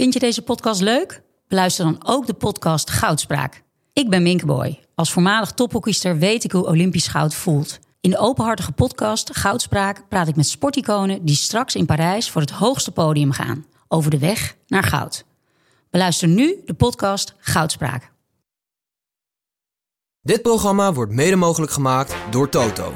Vind je deze podcast leuk? Beluister dan ook de podcast Goudspraak. Ik ben Minke Boy. Als voormalig tophockeyster weet ik hoe Olympisch goud voelt. In de openhartige podcast Goudspraak praat ik met sporticonen die straks in Parijs voor het hoogste podium gaan. Over de weg naar goud. Beluister nu de podcast Goudspraak. Dit programma wordt mede mogelijk gemaakt door Toto.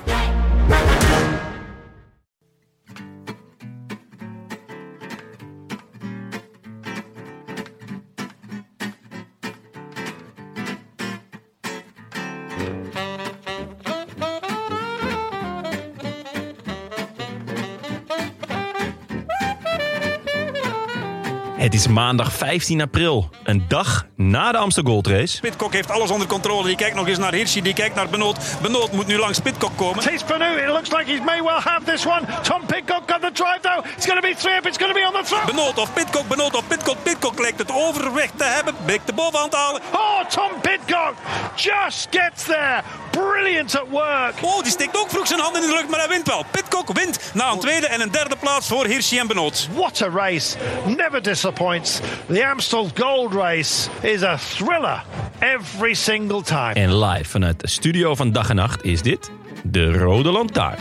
Het is maandag 15 april, een dag na de Amstel Gold Race. Pidcock heeft alles onder controle. Die kijkt nog eens naar Hirschi, die kijkt naar Benoot. Benoot moet nu langs Pidcock komen. It is Benoot. It looks like he may well have this one. Tom Pidcock got the drive though. It's going to be 3 up. It's going to be on the front. Benoot of Pidcock, Benoot of Pidcock. Pidcock lijkt het overweg te hebben. Lijkt de bovenhand te halen. Oh, Tom Pidcock just gets there. Brilliant at work. Oh, die steekt ook vroeg zijn handen in de lucht, maar hij wint wel. Pidcock wint na een tweede en een derde plaats voor Hirschi en Benoot. What a race. Never disappoints. The Amstel Gold Race is a thriller every single time. En live vanuit de studio van Dag en Nacht is dit de Rode Lantaarn.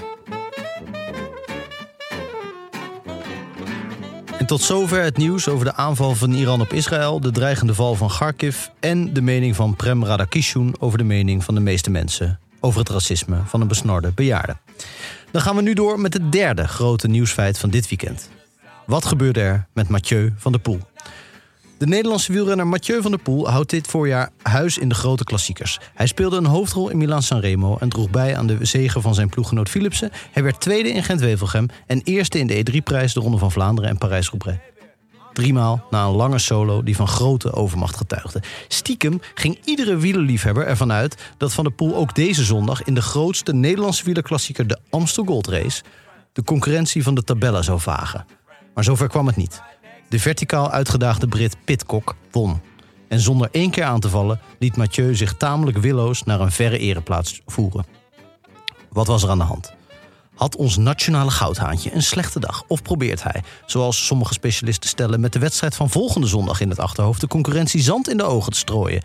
En tot zover het nieuws over de aanval van Iran op Israël, de dreigende val van Kharkiv en de mening van Prem Radakishun over de mening van de meeste mensen over het racisme van een besnorde bejaarde. Dan gaan we nu door met het derde grote nieuwsfeit van dit weekend. Wat gebeurde er met Mathieu van der Poel? De Nederlandse wielrenner Mathieu van der Poel houdt dit voorjaar huis in de grote klassiekers. Hij speelde een hoofdrol in Milaan-Sanremo en droeg bij aan de zege van zijn ploeggenoot Philipsen. Hij werd tweede in Gent-Wevelgem en eerste in de E3-prijs, de Ronde van Vlaanderen en Parijs-Roubaix. 3 maal na een lange solo die van grote overmacht getuigde. Stiekem ging iedere wielerliefhebber ervan uit dat Van der Poel ook deze zondag in de grootste Nederlandse wielerklassieker, de Amstel Gold Race, de concurrentie van de Tabella zou vagen. Maar zover kwam het niet. De verticaal uitgedaagde Brit Pidcock won. En zonder 1 keer aan te vallen liet Mathieu zich tamelijk willoos naar een verre ereplaats voeren. Wat was er aan de hand? Had ons nationale goudhaantje een slechte dag? Of probeert hij, zoals sommige specialisten stellen, met de wedstrijd van volgende zondag in het achterhoofd de concurrentie zand in de ogen te strooien?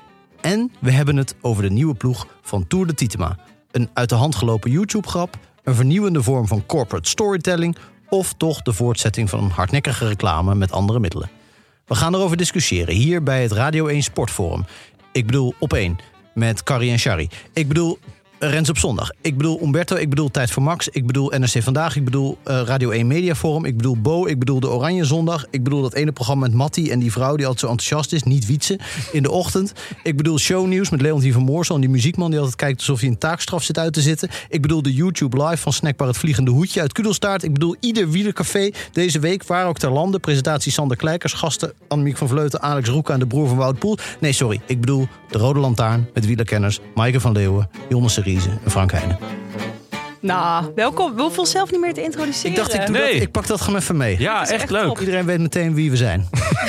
En we hebben het over de nieuwe ploeg van Tour de Tietema. Een uit de hand gelopen YouTube-grap, een vernieuwende vorm van corporate storytelling, of toch de voortzetting van een hardnekkige reclame met andere middelen. We gaan erover discussiëren hier bij het Radio 1 Sportforum. Ik bedoel op 1 met Carrie en Shari. Ik bedoel Rens op zondag. Ik bedoel Umberto. Ik bedoel Tijd voor Max. Ik bedoel NRC Vandaag. Ik bedoel Radio 1 Mediaforum. Ik bedoel Bo. Ik bedoel de Oranje Zondag. Ik bedoel dat ene programma met Mattie en die vrouw die altijd zo enthousiast is. Niet Wietse in de ochtend. Ik bedoel Shownieuws met Leontien van Moorsel en die muziekman die altijd kijkt alsof hij een taakstraf zit uit te zitten. Ik bedoel de YouTube Live van Snackbar het Vliegende Hoedje uit Kudelstaart. Ik bedoel ieder wielercafé deze week, waar ook ter lande. Presentatie Sander Kleikers, gasten Annemiek van Vleuten, Alex Roeka en de broer van Wout Poel. Nee, sorry. Ik bedoel de Rode Lantaarn met wielerkenners Maaike van Leeuwen, Jonne Seriese en Frank Heijnen. Nou, welkom. We hoeven onszelf niet meer te introduceren. Ik dacht, ik pak dat gewoon even mee. Ja, echt leuk. top. Iedereen weet meteen wie we zijn.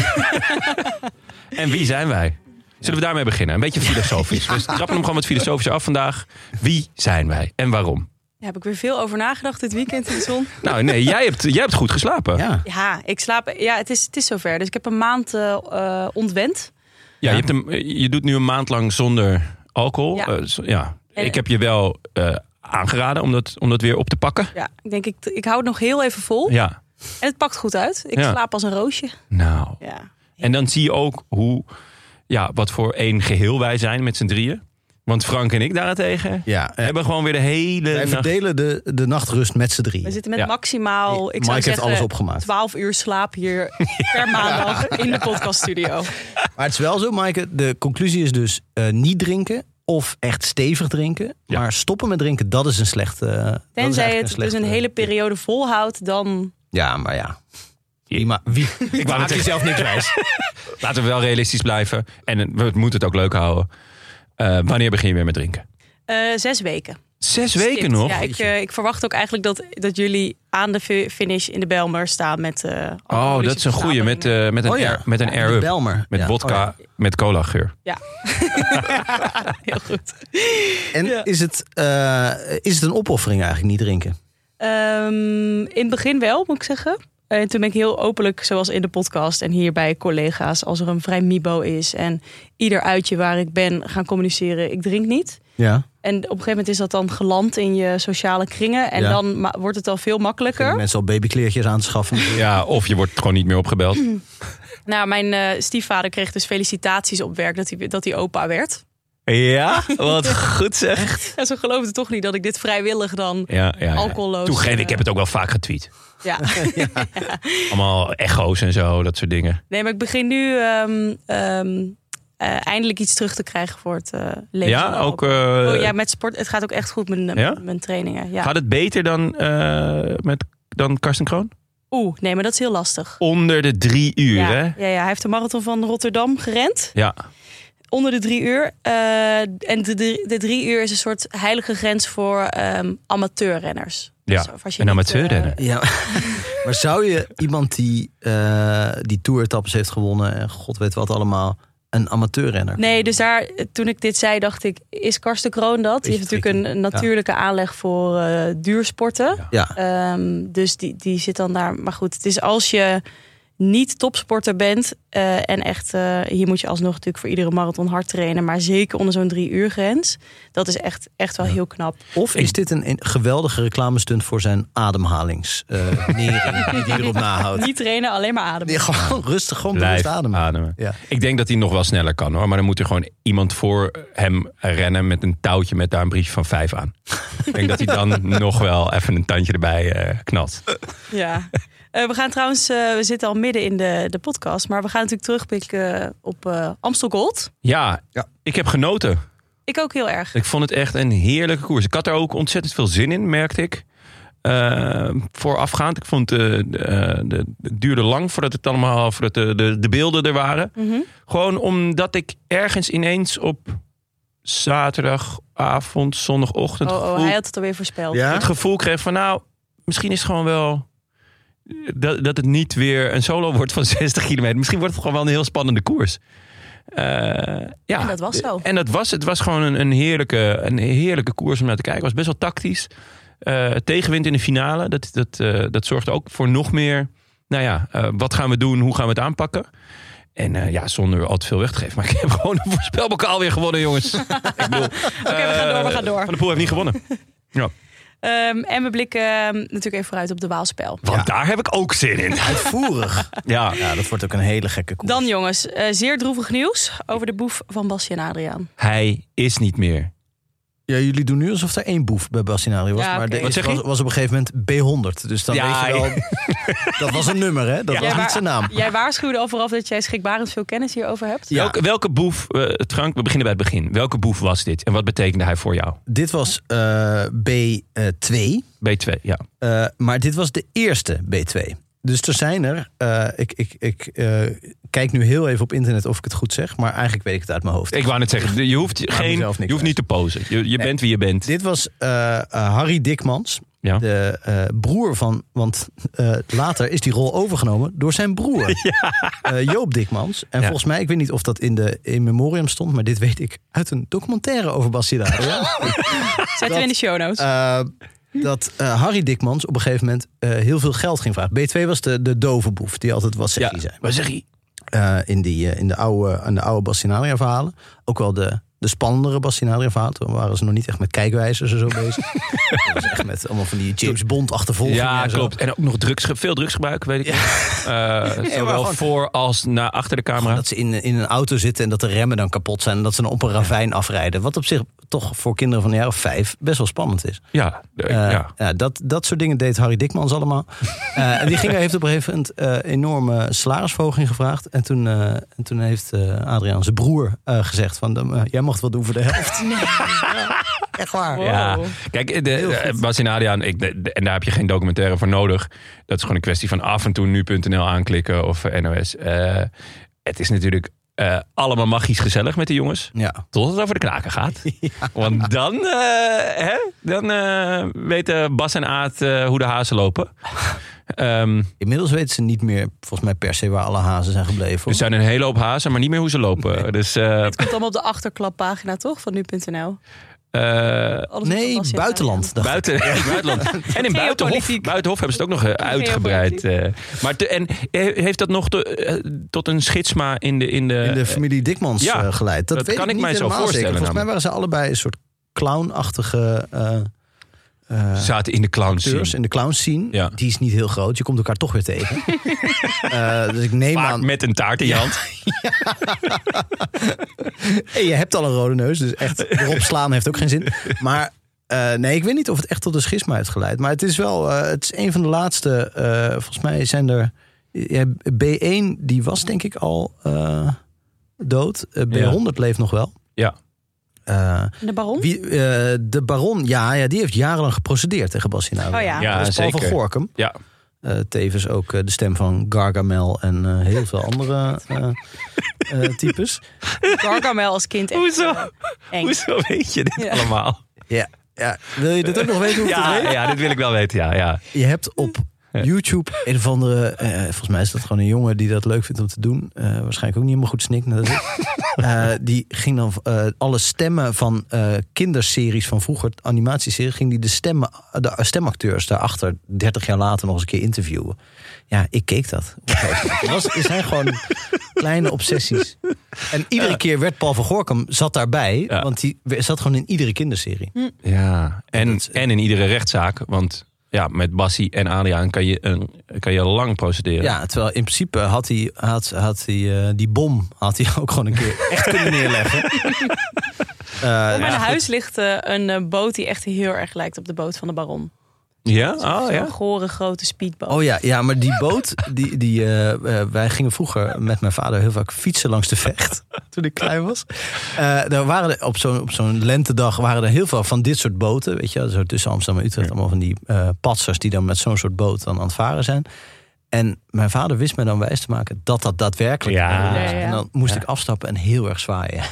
En wie zijn wij? Zullen we daarmee beginnen? Een beetje filosofisch. We trappen hem gewoon wat filosofischer af vandaag. Wie zijn wij en waarom? Daar heb ik weer veel over nagedacht dit weekend in de zon. Nou nee, jij hebt goed geslapen. Ja. Ja, ik slaap. Ja, het is zover. Dus ik heb een maand ontwend. Ja, je doet nu een maand lang zonder alcohol. Ja. Ik heb je wel aangeraden om dat weer op te pakken. Ja, ik denk ik hou het nog heel even vol. Ja. En het pakt goed uit. Ik slaap als een roosje. Nou. Ja. En dan zie je ook wat voor één geheel wij zijn met z'n drieën. Want Frank en ik daarentegen hebben gewoon weer de hele Wij verdelen de nachtrust met z'n drieën. We zitten met maximaal, ik zou Mike heeft zeggen, alles opgemaakt. 12 uur slaap hier per maandag in de podcaststudio. Maar het is wel zo, Maaike, de conclusie is dus niet drinken of echt stevig drinken. Ja. Maar stoppen met drinken, dat is een slechte... Tenzij het dus een hele periode volhoudt, dan... Ja, maar ja. Ik maak jezelf niks wijs. Laten we wel realistisch blijven. En we moeten het ook leuk houden. Wanneer begin je weer met drinken? 6 weken. 6 weken nog? Ja, ik verwacht ook eigenlijk dat jullie aan de finish in de Belmer staan met... dat is een goeie. Met een air-up. Belmer. Met vodka, met cola geur. Ja. Heel goed. En is het een opoffering eigenlijk niet drinken? In het begin wel, moet ik zeggen. En toen ben ik heel openlijk, zoals in de podcast en hier bij collega's, als er een vrij mibo is en ieder uitje waar ik ben gaan communiceren, ik drink niet. Ja. En op een gegeven moment is dat dan geland in je sociale kringen. En dan wordt het al veel makkelijker. Mensen al babykleertjes aanschaffen. Ja, of je wordt gewoon niet meer opgebeld. Nou, mijn stiefvader kreeg dus felicitaties op werk dat hij opa werd. Ja, wat goed zeg. En ze geloofden toch niet dat ik dit vrijwillig dan alcoholloos... Toegeef, ik heb het ook wel vaak getweet. Ja. Allemaal echo's en zo, dat soort dingen. Nee, maar ik begin nu eindelijk iets terug te krijgen voor het leven. Ja, ook... met sport. Het gaat ook echt goed met mijn trainingen. Ja. Gaat het beter dan Karsten Kroon? Nee, maar dat is heel lastig. Onder de 3 uur, hè? Ja, hij heeft de marathon van Rotterdam gerend. Ja. Onder de 3 uur. En de 3 uur is een soort heilige grens voor amateurrenners. Ja, dus een amateurrenner. Ja. Maar zou je iemand die toeretappes heeft gewonnen... en god weet wat allemaal, een amateurrenner? Nee, dus toen ik dit zei, dacht ik... is Karsten Kroon dat? Die heeft natuurlijk een natuurlijke aanleg voor duursporten. Ja. Dus die zit dan daar. Maar goed, het is als je niet topsporter bent... en echt, hier moet je alsnog natuurlijk voor iedere marathon hard trainen... maar zeker onder zo'n 3 uur grens. Dat is echt wel heel knap. Of is dit een geweldige reclamestunt voor zijn ademhalingsnering die hij erop nahoudt? Niet trainen, alleen maar ademen. Ja, gewoon rustig, gewoon Blijf bewust ademen. Ja. Ik denk dat hij nog wel sneller kan, hoor. Maar dan moet er gewoon iemand voor hem rennen... met een touwtje met daar een briefje van 5 aan. Ik denk dat hij dan nog wel even een tandje erbij knalt. Ja. We gaan trouwens, we zitten al midden in de podcast... maar we gaan natuurlijk terugblikken op Amstel Gold. Ja, ik heb genoten. Ik ook heel erg. Ik vond het echt een heerlijke koers. Ik had er ook ontzettend veel zin in, merkte ik. Voorafgaand. Ik vond het duurde lang voordat de beelden er waren. Mm-hmm. Gewoon omdat ik ergens ineens op zaterdagavond, zondagochtend... hij had het alweer voorspeld. Ja? Het gevoel kreeg van misschien is het gewoon wel... Dat het niet weer een solo wordt van 60 kilometer. Misschien wordt het gewoon wel een heel spannende koers. En dat was zo. En het was gewoon een heerlijke koers om naar te kijken. Het was best wel tactisch. Tegenwind in de finale. Dat zorgde ook voor nog meer... wat gaan we doen? Hoe gaan we het aanpakken? En zonder al te veel weg te geven. Maar ik heb gewoon een voorspelbokaal weer gewonnen, jongens. Ik bedoel, we gaan door. Van der Poel heeft niet gewonnen. Ja. En we blikken natuurlijk even vooruit op de Waalspel. Want daar heb ik ook zin in. Uitvoerig. Ja, dat wordt ook een hele gekke koers. Dan jongens, zeer droevig nieuws over de boef van Bastiaan Adriaan. Hij is niet meer. Ja, jullie doen nu alsof er 1 boef bij Bastiaan was. Ja, maar oké. was op een gegeven moment B100. Dus dan weet je wel... Dat was een nummer, hè? Dat was niet zijn naam. Jij waarschuwde al vooraf dat jij schrikbarend veel kennis hierover hebt. Ja. Welke boef, Frank, we beginnen bij het begin. Welke boef was dit? En wat betekende hij voor jou? Dit was B2. B2, ja. Maar dit was de eerste B2. Dus er zijn er... Ik kijk nu heel even op internet of ik het goed zeg. Maar eigenlijk weet ik het uit mijn hoofd. Ik wou net zeggen, je hoeft niet te posen. Je bent wie je bent. Dit was Harry Dikmans. Ja. De broer van... Want later is die rol overgenomen door zijn broer. Joop Dikmans. En volgens mij, ik weet niet of dat in memoriam stond... maar dit weet ik uit een documentaire over Bastiaan Adriaan. Zetten we in de show notes. Dat Harry Dikmans op een gegeven moment heel veel geld ging vragen. B2 was de dove boef, die altijd wat zeg je zei. Wat zeg je? In de oude Bastiaan Adriaan verhalen. Ook wel de spannendere Bastiaan Adriaan verhalen. Toen waren ze nog niet echt met kijkwijzers en zo bezig. Dat was echt met allemaal van die James Bond achtervolgingen. Ja, en zo. klopt. En ook nog veel drugsgebruik, weet ik. Zowel voor als naar achter de camera. Dat ze in een auto zitten en dat de remmen dan kapot zijn. En dat ze dan op een ravijn afrijden. Wat op zich toch voor kinderen van een jaar of 5 best wel spannend is. Dat soort dingen deed Harry Dikmans allemaal. En die heeft op een gegeven moment enorme salarisverhoging gevraagd. En toen heeft Adriaan zijn broer gezegd van... jij mocht wat doen voor de helft. Nee. Echt waar. Wow. Ja. Kijk, Bastiaan Adriaan, en daar heb je geen documentaire voor nodig. Dat is gewoon een kwestie van af en toe nu.nl aanklikken of NOS. Het is natuurlijk allemaal magisch gezellig met de jongens. Ja. Tot het over de knaken gaat. Ja. Want dan weten Bas en Aad hoe de hazen lopen. Inmiddels weten ze niet meer, volgens mij per se, waar alle hazen zijn gebleven. Er zijn een hele hoop hazen, maar niet meer hoe ze lopen. Dus, het komt allemaal op de achterklappagina, toch? Van nu.nl. Nee, buitenland. Buitenland. En in Buitenhof hebben ze het ook nog uitgebreid. En heeft dat nog tot een schisma in de familie Dikmans geleid? Dat weet kan ik niet mij zo helemaal voorstellen. Zeker. Volgens mij waren ze allebei een soort clownachtige... zaten in de clowns scene. In de clowns scene. Ja. Die is niet heel groot. Je komt elkaar toch weer tegen. Dus ik neem vaak aan... met een taart in je hand. Hey, je hebt al een rode neus. Dus echt erop slaan heeft ook geen zin. Maar nee, ik weet niet of het echt tot een schisma heeft geleid. Maar het is wel... het is een van de laatste... volgens mij zijn er... B1 die was denk ik al dood. B100 leeft nog wel. Ja. De Baron? De Baron, ja, die heeft jarenlang geprocedeerd tegen Bastianaro. Oh ja. Ja, dat is Paul van Gorkum. Ja. Tevens ook de stem van Gargamel en heel veel andere types. Gargamel als kind echt Hoezo weet je dit allemaal? Ja. Wil je dit ook nog weten? Hoe het weet? Ja, dit wil ik wel weten, ja. Je hebt op YouTube een of andere... volgens mij is dat gewoon een jongen die dat leuk vindt om te doen. Waarschijnlijk ook niet helemaal goed snikt. Die ging dan alle stemmen van kinderseries van vroeger, animatieseries, ging die de stemacteurs daarachter 30 jaar later nog eens een keer interviewen. Ja, ik keek dat. Het zijn gewoon kleine obsessies. En iedere keer werd Paul van Gorkum zat daarbij, want die zat gewoon in iedere kinderserie. Ja, en in iedere rechtszaak, want... Ja, met Bassie en Adriaan kan je lang procederen. Ja, terwijl in principe had hij die bom had hij ook gewoon een keer echt kunnen neerleggen. Op mijn huis ligt een boot die echt heel erg lijkt op de boot van de Baron. Ja? Zo'n gore grote speedboot. Oh ja, maar die boot, wij gingen vroeger met mijn vader heel vaak fietsen langs de Vecht. Toen ik klein was. Daar waren op zo'n lentedag waren er heel veel van dit soort boten. Weet je, zo tussen Amsterdam en Utrecht. Allemaal van die patsers die dan met zo'n soort boot dan aan het varen zijn. En mijn vader wist mij dan wijs te maken dat daadwerkelijk was. En dan moest ik afstappen en heel erg zwaaien.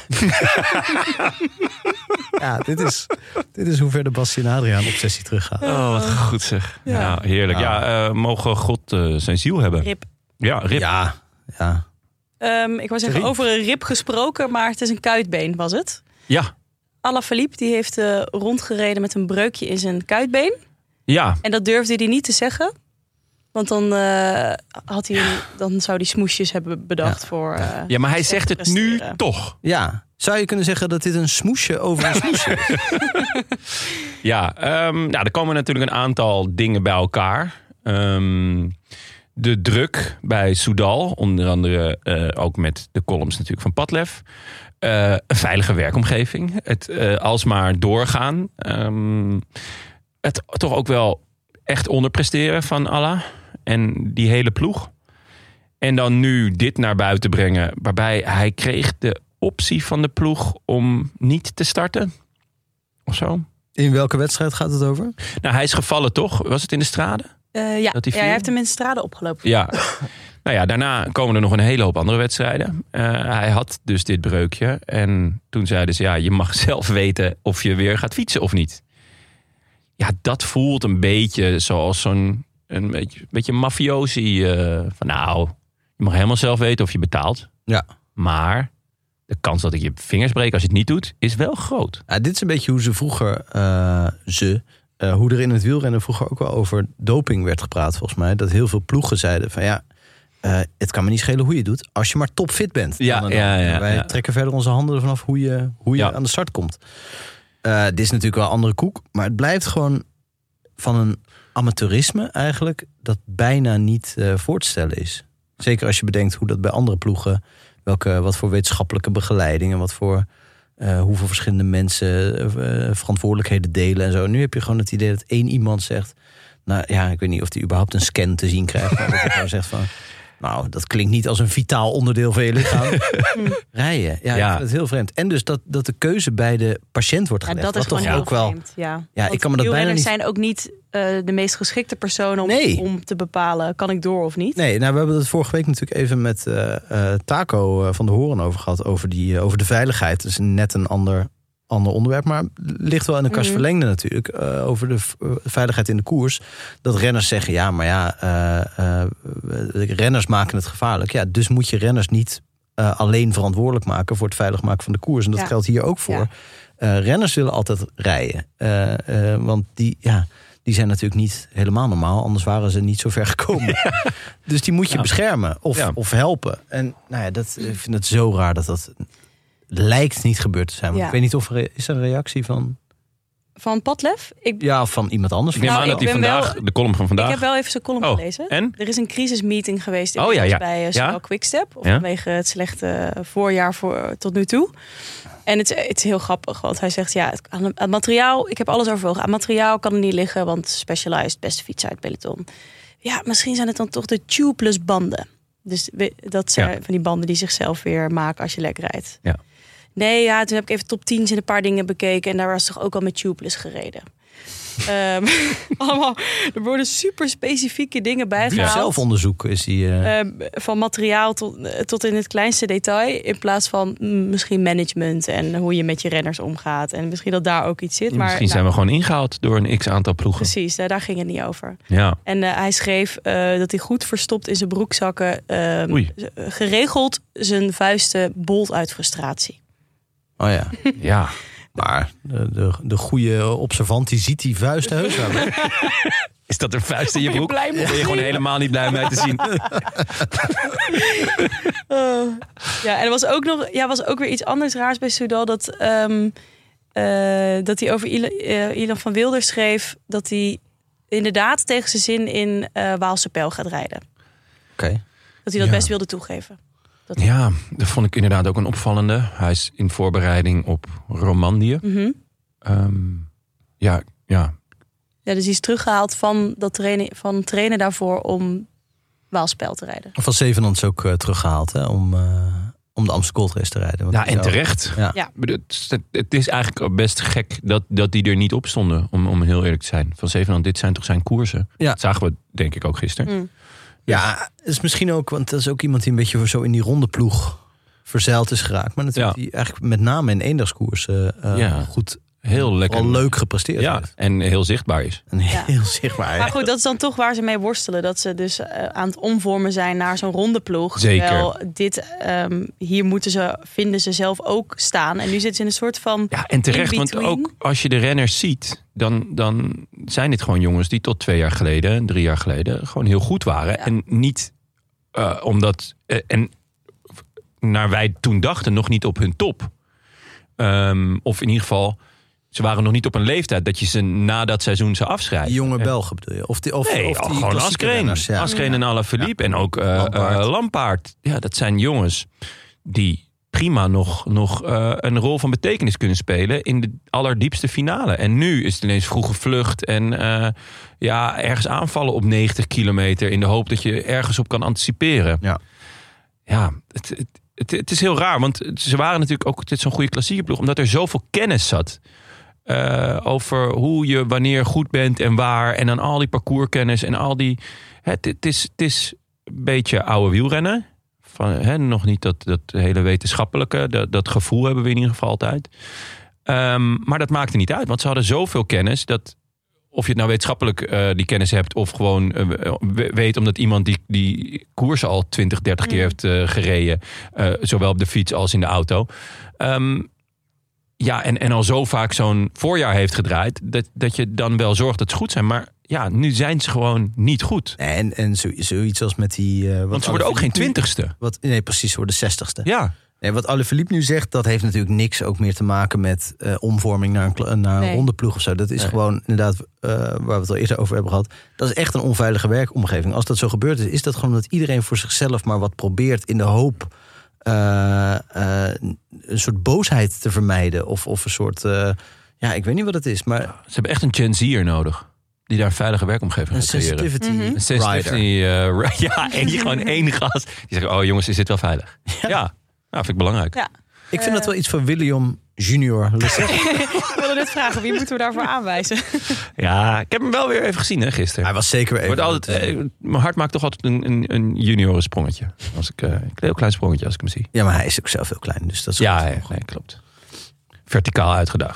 Ja, dit is hoe ver de Bastien Adriaan obsessie teruggaat. Oh, wat goed zeg. Ja, heerlijk. Ja, mogen God zijn ziel hebben. Rip. Ja, Rip. Ja. Ik wou zeggen over een rib gesproken, maar het is een kuitbeen, was het? Ja. Alaphilippe die heeft rondgereden met een breukje in zijn kuitbeen. Ja. En dat durfde hij niet te zeggen. Want dan zou hij smoesjes hebben bedacht voor... ja, maar hij zegt het nu toch. Ja. Zou je kunnen zeggen dat dit een smoesje over een smoesje is? Ja, er komen natuurlijk een aantal dingen bij elkaar. De druk bij Soudal, onder andere ook met de columns natuurlijk van Padlef. Een veilige werkomgeving. Het alsmaar doorgaan. Het toch ook wel echt onderpresteren van Allah en die hele ploeg. En dan nu dit naar buiten brengen, waarbij hij kreeg de optie van de ploeg om niet te starten. Of zo. In welke wedstrijd gaat het over? Nou, hij is gevallen toch? Was het in de Strade? Ja, hij heeft hem in de Strade opgelopen. Ja. Nou ja, daarna komen er nog een hele hoop andere wedstrijden. Hij had dus dit breukje. En toen zeiden ze, je mag zelf weten of je weer gaat fietsen of niet. Ja, dat voelt een beetje zoals een beetje mafiosi. Van je mag helemaal zelf weten of je betaalt. Ja. Maar de kans dat ik je vingers breek als je het niet doet, is wel groot. Ja, dit is een beetje hoe ze vroeger, hoe er in het wielrennen vroeger ook wel over doping werd gepraat volgens mij. Dat heel veel ploegen zeiden van het kan me niet schelen hoe je het doet, als je maar topfit bent. Wij trekken verder onze handen ervan af hoe je aan de start komt. Dit is natuurlijk wel een andere koek, maar het blijft gewoon van een amateurisme eigenlijk dat bijna niet voor te stellen is. Zeker als je bedenkt hoe dat bij andere ploegen, wat voor wetenschappelijke begeleiding en wat voor hoeveel verschillende mensen verantwoordelijkheden delen en zo. Nu heb je gewoon het idee dat één iemand zegt, ik weet niet of die überhaupt een scan te zien krijgt, maar dat hij gewoon zegt van, dat klinkt niet als een vitaal onderdeel van je lichaam. Rijden. Ja, ik vind het heel vreemd. En dus dat de keuze bij de patiënt wordt gelegd. Dat is gewoon heel vreemd. Ik kan me dat bijna niet... zijn ook niet de meest geschikte personen om te bepalen, kan ik door of niet? Nee, we hebben het vorige week natuurlijk even met Taco van de Horen over gehad. Over de veiligheid. Dus net een ander onderwerp, maar ligt wel in een kast verlengde natuurlijk. Over de veiligheid in de koers. Dat renners zeggen, renners maken het gevaarlijk. Ja, dus moet je renners niet alleen verantwoordelijk maken voor het veilig maken van de koers. En dat geldt hier ook voor. Renners willen altijd rijden. Want die zijn natuurlijk niet helemaal normaal. Anders waren ze niet zo ver gekomen. Ja. Dus die moet je beschermen of helpen. En ik vind het zo raar dat lijkt niet gebeurd te zijn. Maar ik weet niet of is er een reactie van... Van Padlef? Of van iemand anders. Ik neem aan dat hij vandaag, de column van vandaag... Ik heb wel even zijn column gelezen. En? Er is een crisismeeting geweest bij Zowel Quickstep. Vanwege het slechte voorjaar tot nu toe. En het is heel grappig. Want hij zegt, aan het materiaal... Ik heb alles overwogen. Aan materiaal kan er niet liggen. Want Specialized, beste fiets uit peloton. Ja, misschien zijn het dan toch de tubeless banden. Dus dat zijn van die banden die zichzelf weer maken als je lekker rijdt. Ja. Nee, toen heb ik even top 10's en een paar dingen bekeken. En daar was toch ook al met tubeless gereden. Allemaal, er worden super specifieke dingen bijgehaald. Zelfonderzoek is die... van materiaal tot in het kleinste detail. In plaats van misschien management en hoe je met je renners omgaat. En misschien dat daar ook iets zit. Maar, misschien zijn we gewoon ingehaald door een x-aantal ploegen. Precies, daar ging het niet over. Ja. En hij schreef dat hij goed verstopt in zijn broekzakken... geregeld zijn vuisten bolt uit frustratie. Oh ja. Ja. Maar de goede observant die ziet die vuist heus wel. Is dat een vuist in je broek? Ben je gewoon helemaal niet blij mee te zien? En er was ook weer iets anders raars bij Soudal. Dat hij over Ilan van Wilder schreef... dat hij inderdaad tegen zijn zin in Waalse Pijl gaat rijden. Oké. Dat hij dat best wilde toegeven. Ja, dat vond ik inderdaad ook een opvallende. Hij is in voorbereiding op Romandie. Mm-hmm. Ja, dus hij is teruggehaald van trainen daarvoor om Waalspel te rijden. Van Zevenand is ook teruggehaald om de Amstel Gold Race te rijden. Ja, en terecht. Ja. Het is eigenlijk best gek dat die er niet op stonden, om heel eerlijk te zijn. Van Zevenand, dit zijn toch zijn koersen? Ja. Dat zagen we denk ik ook gisteren. Mm. Ja, het is misschien ook, want dat is ook iemand die een beetje zo in die rondeploeg verzeild is geraakt. Maar natuurlijk die eigenlijk met name in eendagskoersen goed, heel lekker, leuk gepresteerd heeft. En heel zichtbaar is. Heel zichtbaar. Maar goed, dat is dan toch waar ze mee worstelen. Dat ze dus aan het omvormen zijn naar zo'n rondeploeg. Zeker. Terwijl hier vinden ze zelf ook staan. En nu zitten ze in een soort van... Ja, en terecht, want ook als je de renners ziet... Dan zijn dit gewoon jongens die tot 2 jaar geleden, 3 jaar geleden... gewoon heel goed waren. Ja. En niet omdat... en naar wij toen dachten, nog niet op hun top. Of in ieder geval... Ze waren nog niet op een leeftijd dat je ze na dat seizoen zou afschrijven. Die jonge Belgen bedoel je? Of die gewoon Askreen. Askreen en Alaphilippe en ook Lampaard. Ja, dat zijn jongens die prima nog een rol van betekenis kunnen spelen in de allerdiepste finale. En nu is het ineens vroege vlucht en ergens aanvallen op 90 kilometer in de hoop dat je ergens op kan anticiperen. Ja, het is heel raar, want ze waren natuurlijk ook zo'n goede klassieke ploeg, omdat er zoveel kennis zat. Over hoe je wanneer goed bent en waar. En dan al die parcourskennis en al die... Het is een beetje oude wielrennen. Nog niet dat hele wetenschappelijke. Dat gevoel hebben we in ieder geval altijd. Maar dat maakte niet uit. Want ze hadden zoveel kennis dat... Of je het nou wetenschappelijk die kennis hebt... of gewoon weet omdat iemand die koers al 20, 30 keer heeft gereden. Zowel op de fiets als in de auto. En al zo vaak zo'n voorjaar heeft gedraaid... dat je dan wel zorgt dat ze goed zijn. Maar ja, nu zijn ze gewoon niet goed. En zoiets als met die... Want ze worden ook geen 20ste. Nee, precies, ze worden 60ste. Ja. Nee, wat Alaphilippe nu zegt, dat heeft natuurlijk niks ook meer te maken met omvorming naar een rondeploeg of zo. Dat is gewoon inderdaad, waar we het al eerder over hebben gehad. Dat is echt een onveilige werkomgeving. Als dat zo gebeurt is dat gewoon dat iedereen voor zichzelf maar wat probeert in de hoop een soort boosheid te vermijden. Of een soort, ik weet niet wat het is. Maar ze hebben echt een Gen Z'er nodig. Die daar een veilige werkomgeving gaat creëren. Een sensitivity en die gewoon één gast. Die zegt, oh jongens, is dit wel veilig? Ja. Nou, vind ik belangrijk. Ja. Ik vind dat wel iets van William Junior. Ik wilde net vragen, wie moeten we daarvoor aanwijzen? Ja, ik heb hem wel weer even gezien gisteren. Hij was zeker weer even. Mijn hart maakt toch altijd een junioren sprongetje. Een heel klein sprongetje als ik hem zie. Ja, maar hij is ook zelf heel klein. Dus dat is klopt. Verticaal uitgedaagd.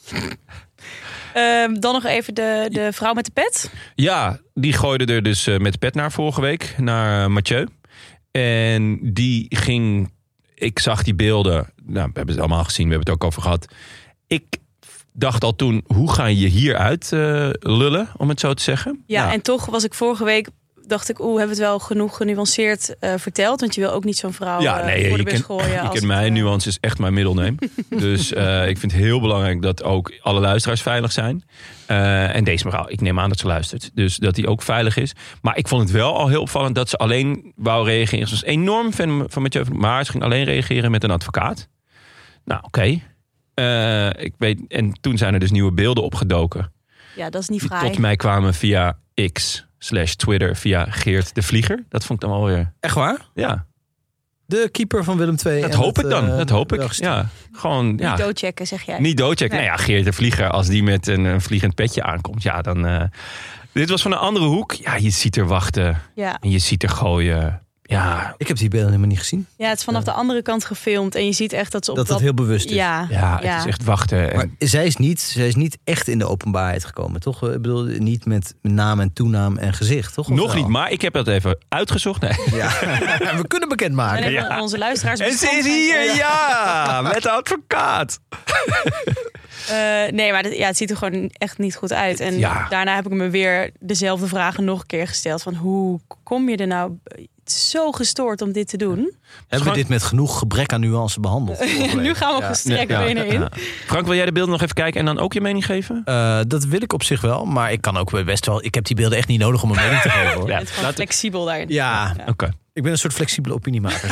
Dan nog even de vrouw met de pet. Ja, die gooide er dus met de pet naar vorige week. Naar Mathieu. En die ging... Ik zag die beelden. Nou, we hebben het allemaal gezien. We hebben het ook over gehad. ik dacht al toen, hoe ga je hieruit lullen, om het zo te zeggen? Ja, en toch was ik vorige week... dacht ik, hebben we het wel genoeg genuanceerd verteld? Want je wil ook niet zo'n vrouw voor de bus gooien. Je kent mij, nuance is echt mijn middelneem. Dus ik vind het heel belangrijk dat ook alle luisteraars veilig zijn. En deze mevrouw, ik neem aan dat ze luistert. Dus dat die ook veilig is. Maar ik vond het wel al heel opvallend dat ze alleen wou reageren. Ze was enorm fan van Mathieu, maar ze ging alleen reageren met een advocaat. Nou, oké. Ik weet, en toen zijn er dus nieuwe beelden opgedoken. Ja, dat is niet vrij. Die tot mij kwamen via X/Twitter via Geert de Vlieger. Dat vond ik dan wel weer... Echt waar? Ja. De keeper van Willem II. Dat hoop ik dan. Dat hoop ik. Ja, gewoon, niet doodchecken, zeg jij. Niet doodchecken. Nee. Nou ja, Geert de Vlieger, als die met een vliegend petje aankomt. Ja, dan... dit was van een andere hoek. Ja, je ziet er wachten. Ja. En je ziet er gooien. Ja. Ik heb die beelden helemaal niet gezien. Ja, het is vanaf de andere kant gefilmd. En je ziet echt dat ze op dat heel bewust is. Ja, het is echt wachten. Maar zij is niet echt in de openbaarheid gekomen, toch? Ik bedoel, niet met naam en toenaam en gezicht, toch? Nog niet, maar ik heb dat even uitgezocht. Nee. Ja. We kunnen bekendmaken. Ja. Onze luisteraars. En ze is hier, met de advocaat. Nee, maar het ziet er gewoon echt niet goed uit. En daarna heb ik me weer dezelfde vragen nog een keer gesteld. Van hoe kom je er nou... Het is zo gestoord om dit te doen. Hebben we dit met genoeg gebrek aan nuance behandeld? Nu gaan we gestrekt benen in. Frank, wil jij de beelden nog even kijken en dan ook je mening geven? Dat wil ik op zich wel, maar ik kan ook best wel... Ik heb die beelden echt niet nodig om een mening te geven. Hoor. Je bent gewoon flexibel daarin. Ja. Oké. Ik ben een soort flexibele opiniemaker.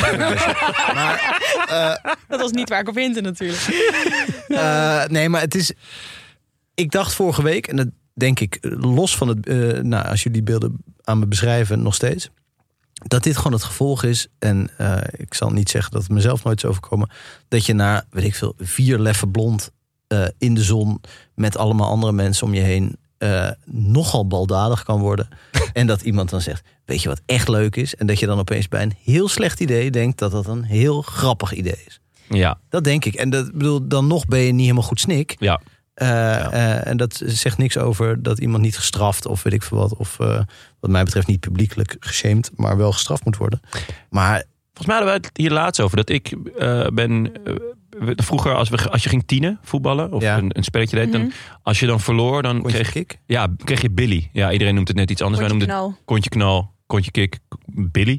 Dat was niet waar ik op hinte natuurlijk. Nee, maar het is... Ik dacht vorige week, en dat denk ik los van het... als jullie die beelden aan me beschrijven nog steeds... dat dit gewoon het gevolg is... en ik zal niet zeggen dat het mezelf nooit is overkomen... dat je na, 4 leffen blond in de zon... met allemaal andere mensen om je heen... nogal baldadig kan worden. En dat iemand dan zegt, weet je wat echt leuk is? En dat je dan opeens bij een heel slecht idee denkt... dat dat een heel grappig idee is. Ja. Dat denk ik. En dan nog ben je niet helemaal goed snik. Ja. En dat zegt niks over dat iemand niet gestraft... of weet ik veel wat. Of wat mij betreft niet publiekelijk geshamed... maar wel gestraft moet worden. Maar volgens mij hadden we het hier laatst over. Dat ik vroeger als je ging tienen, voetballen... of een spelletje deed... dan als je dan verloor, dan kreeg je Billy. Ja, iedereen noemt het net iets anders. Wij noemden het kontje knal, kontje kick, Billy.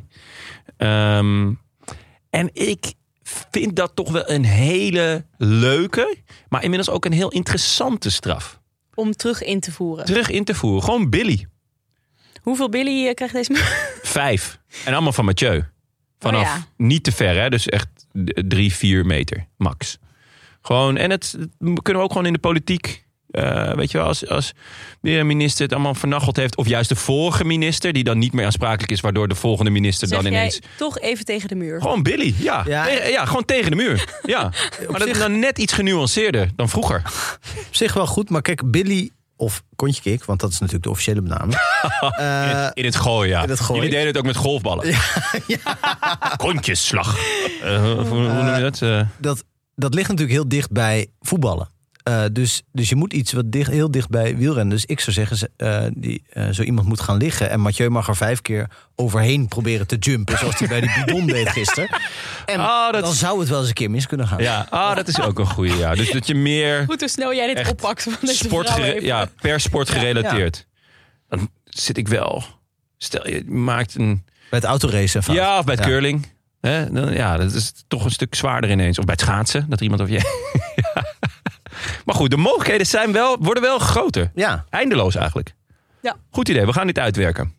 En ik vind dat toch wel een hele leuke... maar inmiddels ook een heel interessante straf. Om terug in te voeren. Gewoon Billy. Hoeveel Billy krijgt deze man? 5. En allemaal van Mathieu. Vanaf niet te ver, hè? Dus echt 3-4 meter max. Gewoon, en het kunnen we ook gewoon in de politiek... weet je wel, als weer een minister het allemaal vernacheld heeft... of juist de vorige minister, die dan niet meer aansprakelijk is... waardoor de volgende minister zeg dan ineens... toch even tegen de muur? Gewoon Billy, ja, gewoon tegen de muur. Ja. Maar dat is dan net iets genuanceerder dan vroeger. Op zich wel goed, maar kijk, Billy... of kontje kick, want dat is natuurlijk de officiële benaming. In het gooien, ja. Jullie deden het ook met golfballen. Ja. Kontjesslag. Hoe noem je dat? Dat ligt natuurlijk heel dicht bij voetballen. Dus je moet iets wat heel dicht bij wielrennen. Dus ik zou zeggen, zo iemand moet gaan liggen. En Mathieu mag er 5 keer overheen proberen te jumpen. Zoals hij bij die bidon deed gisteren. En dan zou het wel eens een keer mis kunnen gaan. Ja, dat is ook een goeie. Ja. Dus dat je meer... Goed hoe snel jij dit oppakt. Van deze per sport gerelateerd. Ja. Dan zit ik wel... Stel, je maakt een... Bij het autoracen. Ja, of bij het curling. Dat is toch een stuk zwaarder ineens. Of bij het schaatsen. Dat er iemand over je... Maar goed, de mogelijkheden worden wel groter. Ja. Eindeloos eigenlijk. Ja. Goed idee, we gaan dit uitwerken.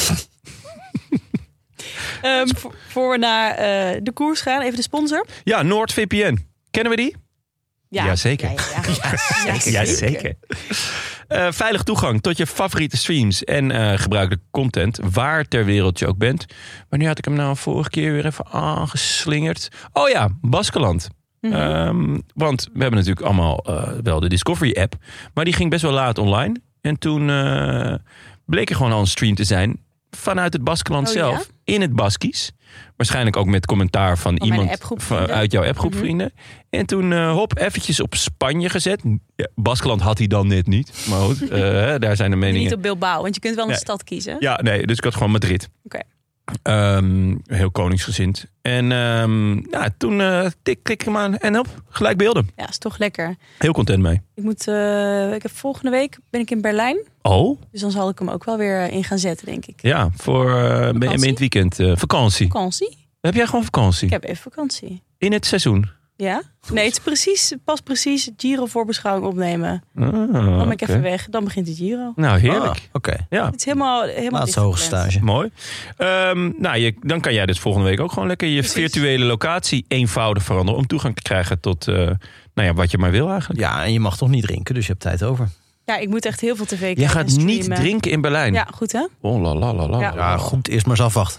Voor we naar de koers gaan, even de sponsor. Ja, NordVPN. Kennen we die? Ja. Jazeker. Jazeker. Veilig toegang tot je favoriete streams en gebruikelijke content, waar ter wereld je ook bent. Maar nu had ik hem nou vorige keer weer even aangeslingerd. Oh ja, Baskeland. Want we hebben natuurlijk allemaal wel de Discovery-app. Maar die ging best wel laat online. En toen bleek er gewoon al een stream te zijn vanuit het Baskeland zelf. Ja? In het Baskisch. Waarschijnlijk ook met commentaar van iemand uit jouw appgroep vrienden. En toen eventjes op Spanje gezet. Ja, Baskeland had hij dan net niet. Maar goed, daar zijn de meningen. Niet op Bilbao, want je kunt wel een stad kiezen. Ja, nee, dus ik had gewoon Madrid. Oké. Heel koningsgezind. En toen klik ik hem aan en op, gelijk beelden. Ja, is toch lekker. Heel content mee. Ik heb volgende week ben ik in Berlijn. Oh? Dus dan zal ik hem ook wel weer in gaan zetten, denk ik. Ja, ben je in het weekend vakantie. Vakantie? Heb jij gewoon vakantie? Ik heb even vakantie. In het seizoen? Ja? Nee, het is pas precies Giro voorbeschouwing opnemen. Dan ben ik even weg. Dan begint de Giro. Nou, heerlijk. Oké. Ja. Het is helemaal Laatste hoge stage. Mooi. Dan kan jij dus volgende week ook gewoon lekker je virtuele locatie eenvoudig veranderen. Om toegang te krijgen tot wat je maar wil eigenlijk. Ja, en je mag toch niet drinken, dus je hebt tijd over. Ja, ik moet echt heel veel tv kijken. Je gaat niet drinken in Berlijn. Ja, goed hè? Oh la la la la. Ja, goed. Eerst maar eens afwachten.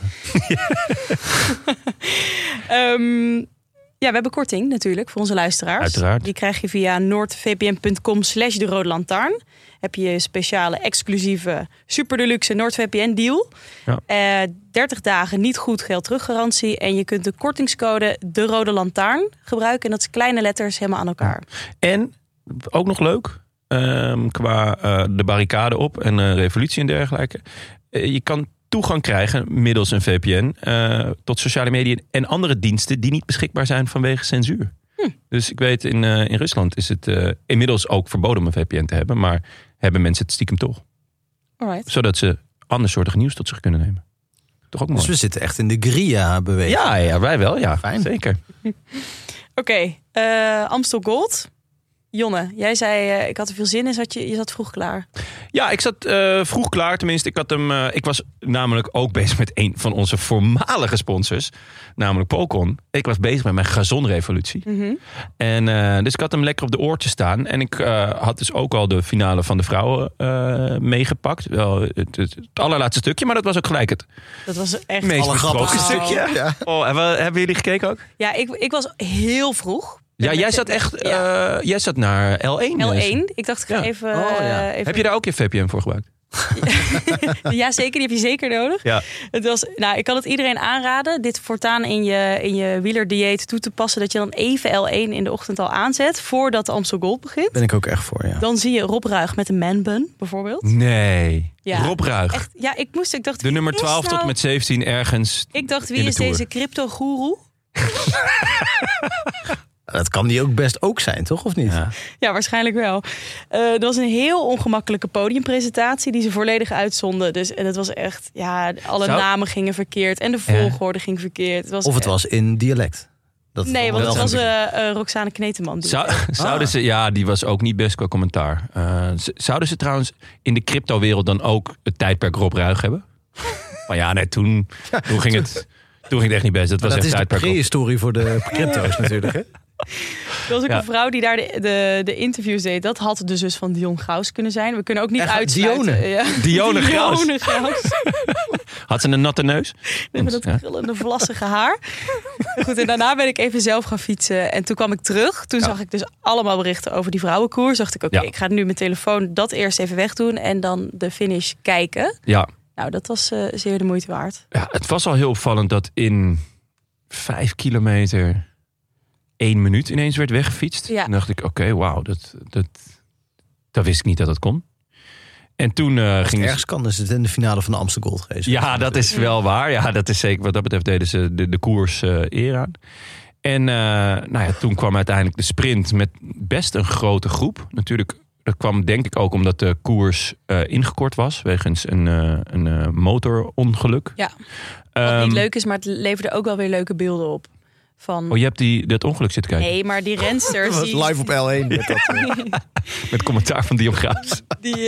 Ja, we hebben korting natuurlijk voor onze luisteraars. Uiteraard. Die krijg je via noordvpn.com/de Rode Lantaarn. Heb je speciale, exclusieve, super deluxe NoordVPN deal. Ja. 30 dagen niet goed geld teruggarantie. En je kunt de kortingscode De Rode Lantaarn gebruiken. En dat is kleine letters helemaal aan elkaar. En, ook nog leuk, qua de barricade op en revolutie en dergelijke. Je kan toegang krijgen middels een VPN tot sociale media en andere diensten die niet beschikbaar zijn vanwege censuur. Dus ik weet, in Rusland is het inmiddels ook verboden om een VPN te hebben, maar hebben mensen het stiekem toch. Alright. Zodat ze andersoortig nieuws tot zich kunnen nemen. Toch ook mooi. Dus we zitten echt in de Gria-beweging. Ja, wij wel. Ja, fijn. Zeker. Oké, Amstel Gold. Jonne, jij zei ik had er veel zin in. Je zat vroeg klaar. Ja, ik zat vroeg klaar. Tenminste, ik was namelijk ook bezig met een van onze voormalige sponsors. Namelijk Pocon. Ik was bezig met mijn gazonrevolutie. Mm-hmm. En dus ik had hem lekker op de oortjes staan. En ik had dus ook al de finale van de vrouwen meegepakt. Wel het allerlaatste stukje, maar dat was ook gelijk het dat was echt meest besproken stukje. Ja. Oh, hebben jullie gekeken ook? Ja, ik was heel vroeg. Ja, jij zat echt. Jij zat naar L1. L1. Ik dacht, ik ga even, even. Heb je daar ook je VPN voor gebruikt? Ja, zeker. Die heb je zeker nodig. Ja. Ik kan het iedereen aanraden. Dit voortaan in je wielerdieet toe te passen. Dat je dan even L1 in de ochtend al aanzet. Voordat de Amstel Gold begint. Ben ik ook echt voor, ja. Dan zie je Rob Ruig met een man-bun, bijvoorbeeld. Nee. Ja. Rob Ruig. Echt, ja, ik dacht. De nummer 12 tot met 17 ergens. Ik dacht, wie in de is Tour. deze crypto-goeroe? Dat kan die ook best ook zijn, toch? Of niet? Ja, waarschijnlijk wel. Dat was een heel ongemakkelijke podiumpresentatie die ze volledig uitzonden. Dus, en het was echt, alle namen gingen verkeerd en de volgorde ging verkeerd. Het was in dialect. Nee, want het was Roxane Kneteman. Zouden ze, die was ook niet best qua commentaar. Zouden ze trouwens in de crypto-wereld dan ook het tijdperk Rob Ruig hebben? Maar ja, nee, toen ging het echt niet best. Dat was echt is de tijdperk prehistorie voor de crypto's natuurlijk, hè? Er was ook een vrouw die daar de interviews deed. Dat had de zus van Dion Graus kunnen zijn. We kunnen ook niet uitsluiten. Dione Graus. Had ze een natte neus? Nee, met dat krullende vlassige haar. Goed, en daarna ben ik even zelf gaan fietsen. En toen kwam ik terug. Toen zag ik dus allemaal berichten over die vrouwenkoers. Dacht ik, ik ga nu mijn telefoon dat eerst even wegdoen. En dan de finish kijken. Ja. Nou, dat was zeer de moeite waard. Ja, het was al heel opvallend dat in 5 kilometer 1 minuut ineens werd weggefietst. Ja. Toen dacht ik, oké, wauw, dat wist ik niet dat het kon. En toen ging ergens kan, is het in de finale van de Amstel Gold Race. Ja, dat is wel waar. Ja, dat is zeker. Wat dat betreft deden ze de koers eer aan. En toen kwam uiteindelijk de sprint met best een grote groep. Natuurlijk, dat kwam denk ik ook omdat de koers ingekort was. Wegens een motorongeluk. Ja, wat niet leuk is, maar het leverde ook wel weer leuke beelden op. Je hebt dat ongeluk zitten kijken? Nee, maar die rensters... Dat was live op L1. Met commentaar van Dion Graus.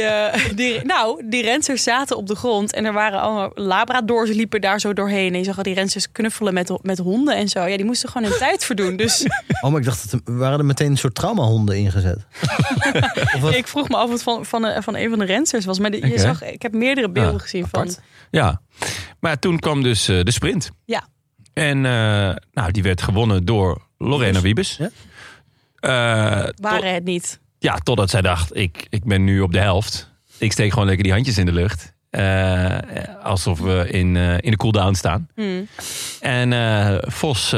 Die rensters zaten op de grond. En er waren allemaal labradors liepen daar zo doorheen. En je zag al die rensters knuffelen met honden en zo. Ja, die moesten gewoon hun tijd verdoen. Dus... Oh, maar ik dacht, waren er meteen een soort traumahonden ingezet? Ik vroeg me af wat van een van de rensters was. Maar je zag, ik heb meerdere beelden gezien apart. van... Ja, maar toen kwam dus de sprint. Ja. En die werd gewonnen door Lorena Wiebes. Ja? Waren het niet. Ja, totdat zij dacht, ik ben nu op de helft. Ik steek gewoon lekker die handjes in de lucht. Alsof we in de cooldown staan. En Vos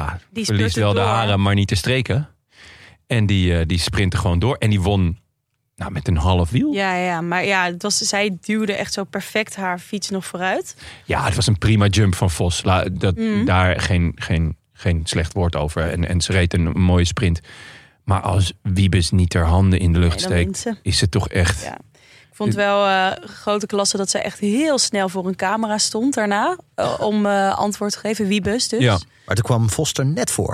verliest wel de haren, maar niet de streken. En die sprintte gewoon door. En die won Nou, met een half wiel. Ja, maar ja, zij duwde echt zo perfect haar fiets nog vooruit. Ja, het was een prima jump van Vos. Daar geen slecht woord over. En ze reed een mooie sprint. Maar als Wiebes niet haar handen in de lucht steekt, is het toch echt... Ja. Ik vond wel grote klasse dat ze echt heel snel voor een camera stond daarna. Om antwoord te geven. Wiebes dus. Ja. Maar toen kwam Vos er net voor.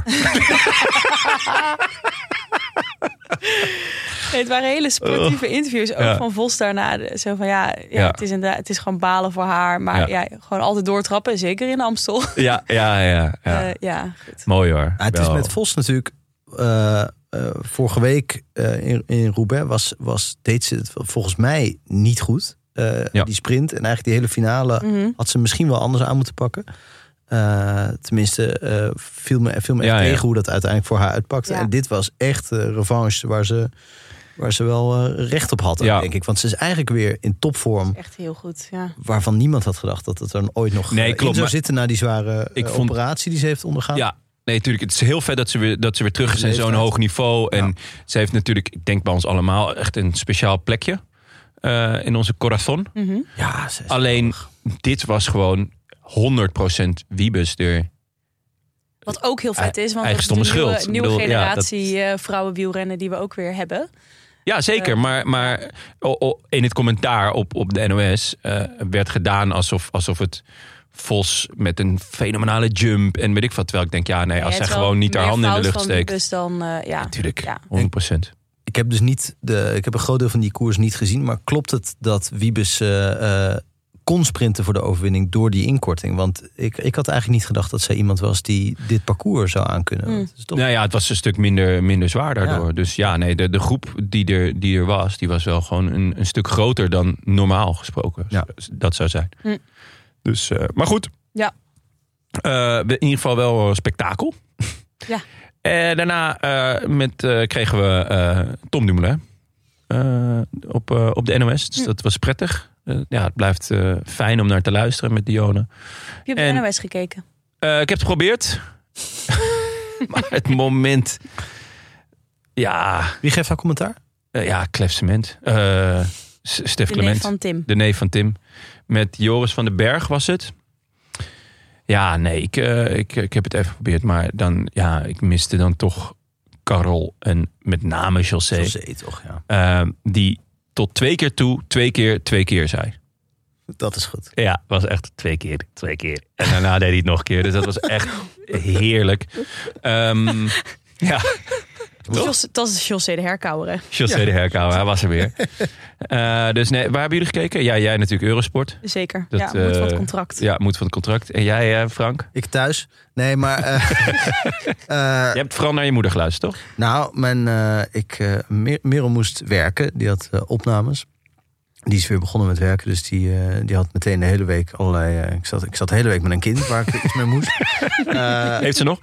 Het waren hele sportieve interviews. Ook van Vos daarna. Zo van het is gewoon balen voor haar. Maar gewoon altijd doortrappen. Zeker in Amstel. Ja. Goed. Mooi hoor. Het is met Vos natuurlijk... vorige week in Roubaix deed ze het volgens mij niet goed. Die sprint en eigenlijk die hele finale had ze misschien wel anders aan moeten pakken. Tenminste, viel me echt tegen hoe dat uiteindelijk voor haar uitpakte. Ja. En dit was echt revanche waar ze wel recht op had, denk ik. Want ze is eigenlijk weer in topvorm. Echt heel goed, ja. Waarvan niemand had gedacht dat het er ooit nog in zou zitten na die zware operatie die ze heeft ondergaan. Ja. Nee, natuurlijk. Het is heel vet dat ze weer terug is in zo'n hoog niveau. En ze heeft natuurlijk, ik denk bij ons allemaal, echt een speciaal plekje in onze corazon. Mm-hmm. Ja, alleen, dit was gewoon 100% Wiebes er. Wat ook heel vet is, want dat is een nieuwe generatie vrouwenwielrennen die we ook weer hebben. Ja, zeker. Maar in het commentaar op de NOS werd gedaan alsof het Vos met een fenomenale jump en weet ik wat. Terwijl ik denk, als zij gewoon niet haar handen in de lucht steekt. Dus dan, natuurlijk, 100%. Ik heb dus ik heb een groot deel van die koers niet gezien, maar klopt het dat Wiebes kon sprinten voor de overwinning door die inkorting? Want ik had eigenlijk niet gedacht dat zij iemand was die dit parcours zou aankunnen. Het was een stuk minder zwaar daardoor. Ja. Dus de groep die er was, die was wel gewoon een stuk groter dan normaal gesproken. Ja. Dat zou zijn. Dus, maar goed. Ja. In ieder geval wel spektakel. Ja. Daarna kregen we Tom Dumoulin op de NOS. Dus dat was prettig. Het blijft fijn om naar te luisteren met Dionne. Je hebt de NOS gekeken? Ik heb het geprobeerd. Maar het moment... Ja. Wie geeft haar commentaar? Klef Cement. Stef Clement. Neef van Tim. De neef van Tim. Met Joris van den Berg was het. Ja, nee, ik heb het even geprobeerd. Maar dan, ik miste dan toch Karel en met name José. José toch, ja. Die tot 2 keer toe, 2 keer zei. Dat is goed. Ja, was echt 2 keer. En daarna deed hij het nog een keer. Dus dat was echt heerlijk. Ja. Dat is José de Herkauwer, hè? José de Herkauwer, hij was er weer. Dus nee, waar hebben jullie gekeken? Ja, jij natuurlijk Eurosport. Zeker, moet van het contract. Ja, moet van het contract. En jij, Frank? Ik thuis. Nee, maar... je hebt vooral naar je moeder geluisterd, toch? Nou, Merel moest werken. Die had opnames. Die is weer begonnen met werken. Dus die had meteen de hele week allerlei... Ik zat de hele week met een kind waar ik iets mee moest. Heeft ze nog?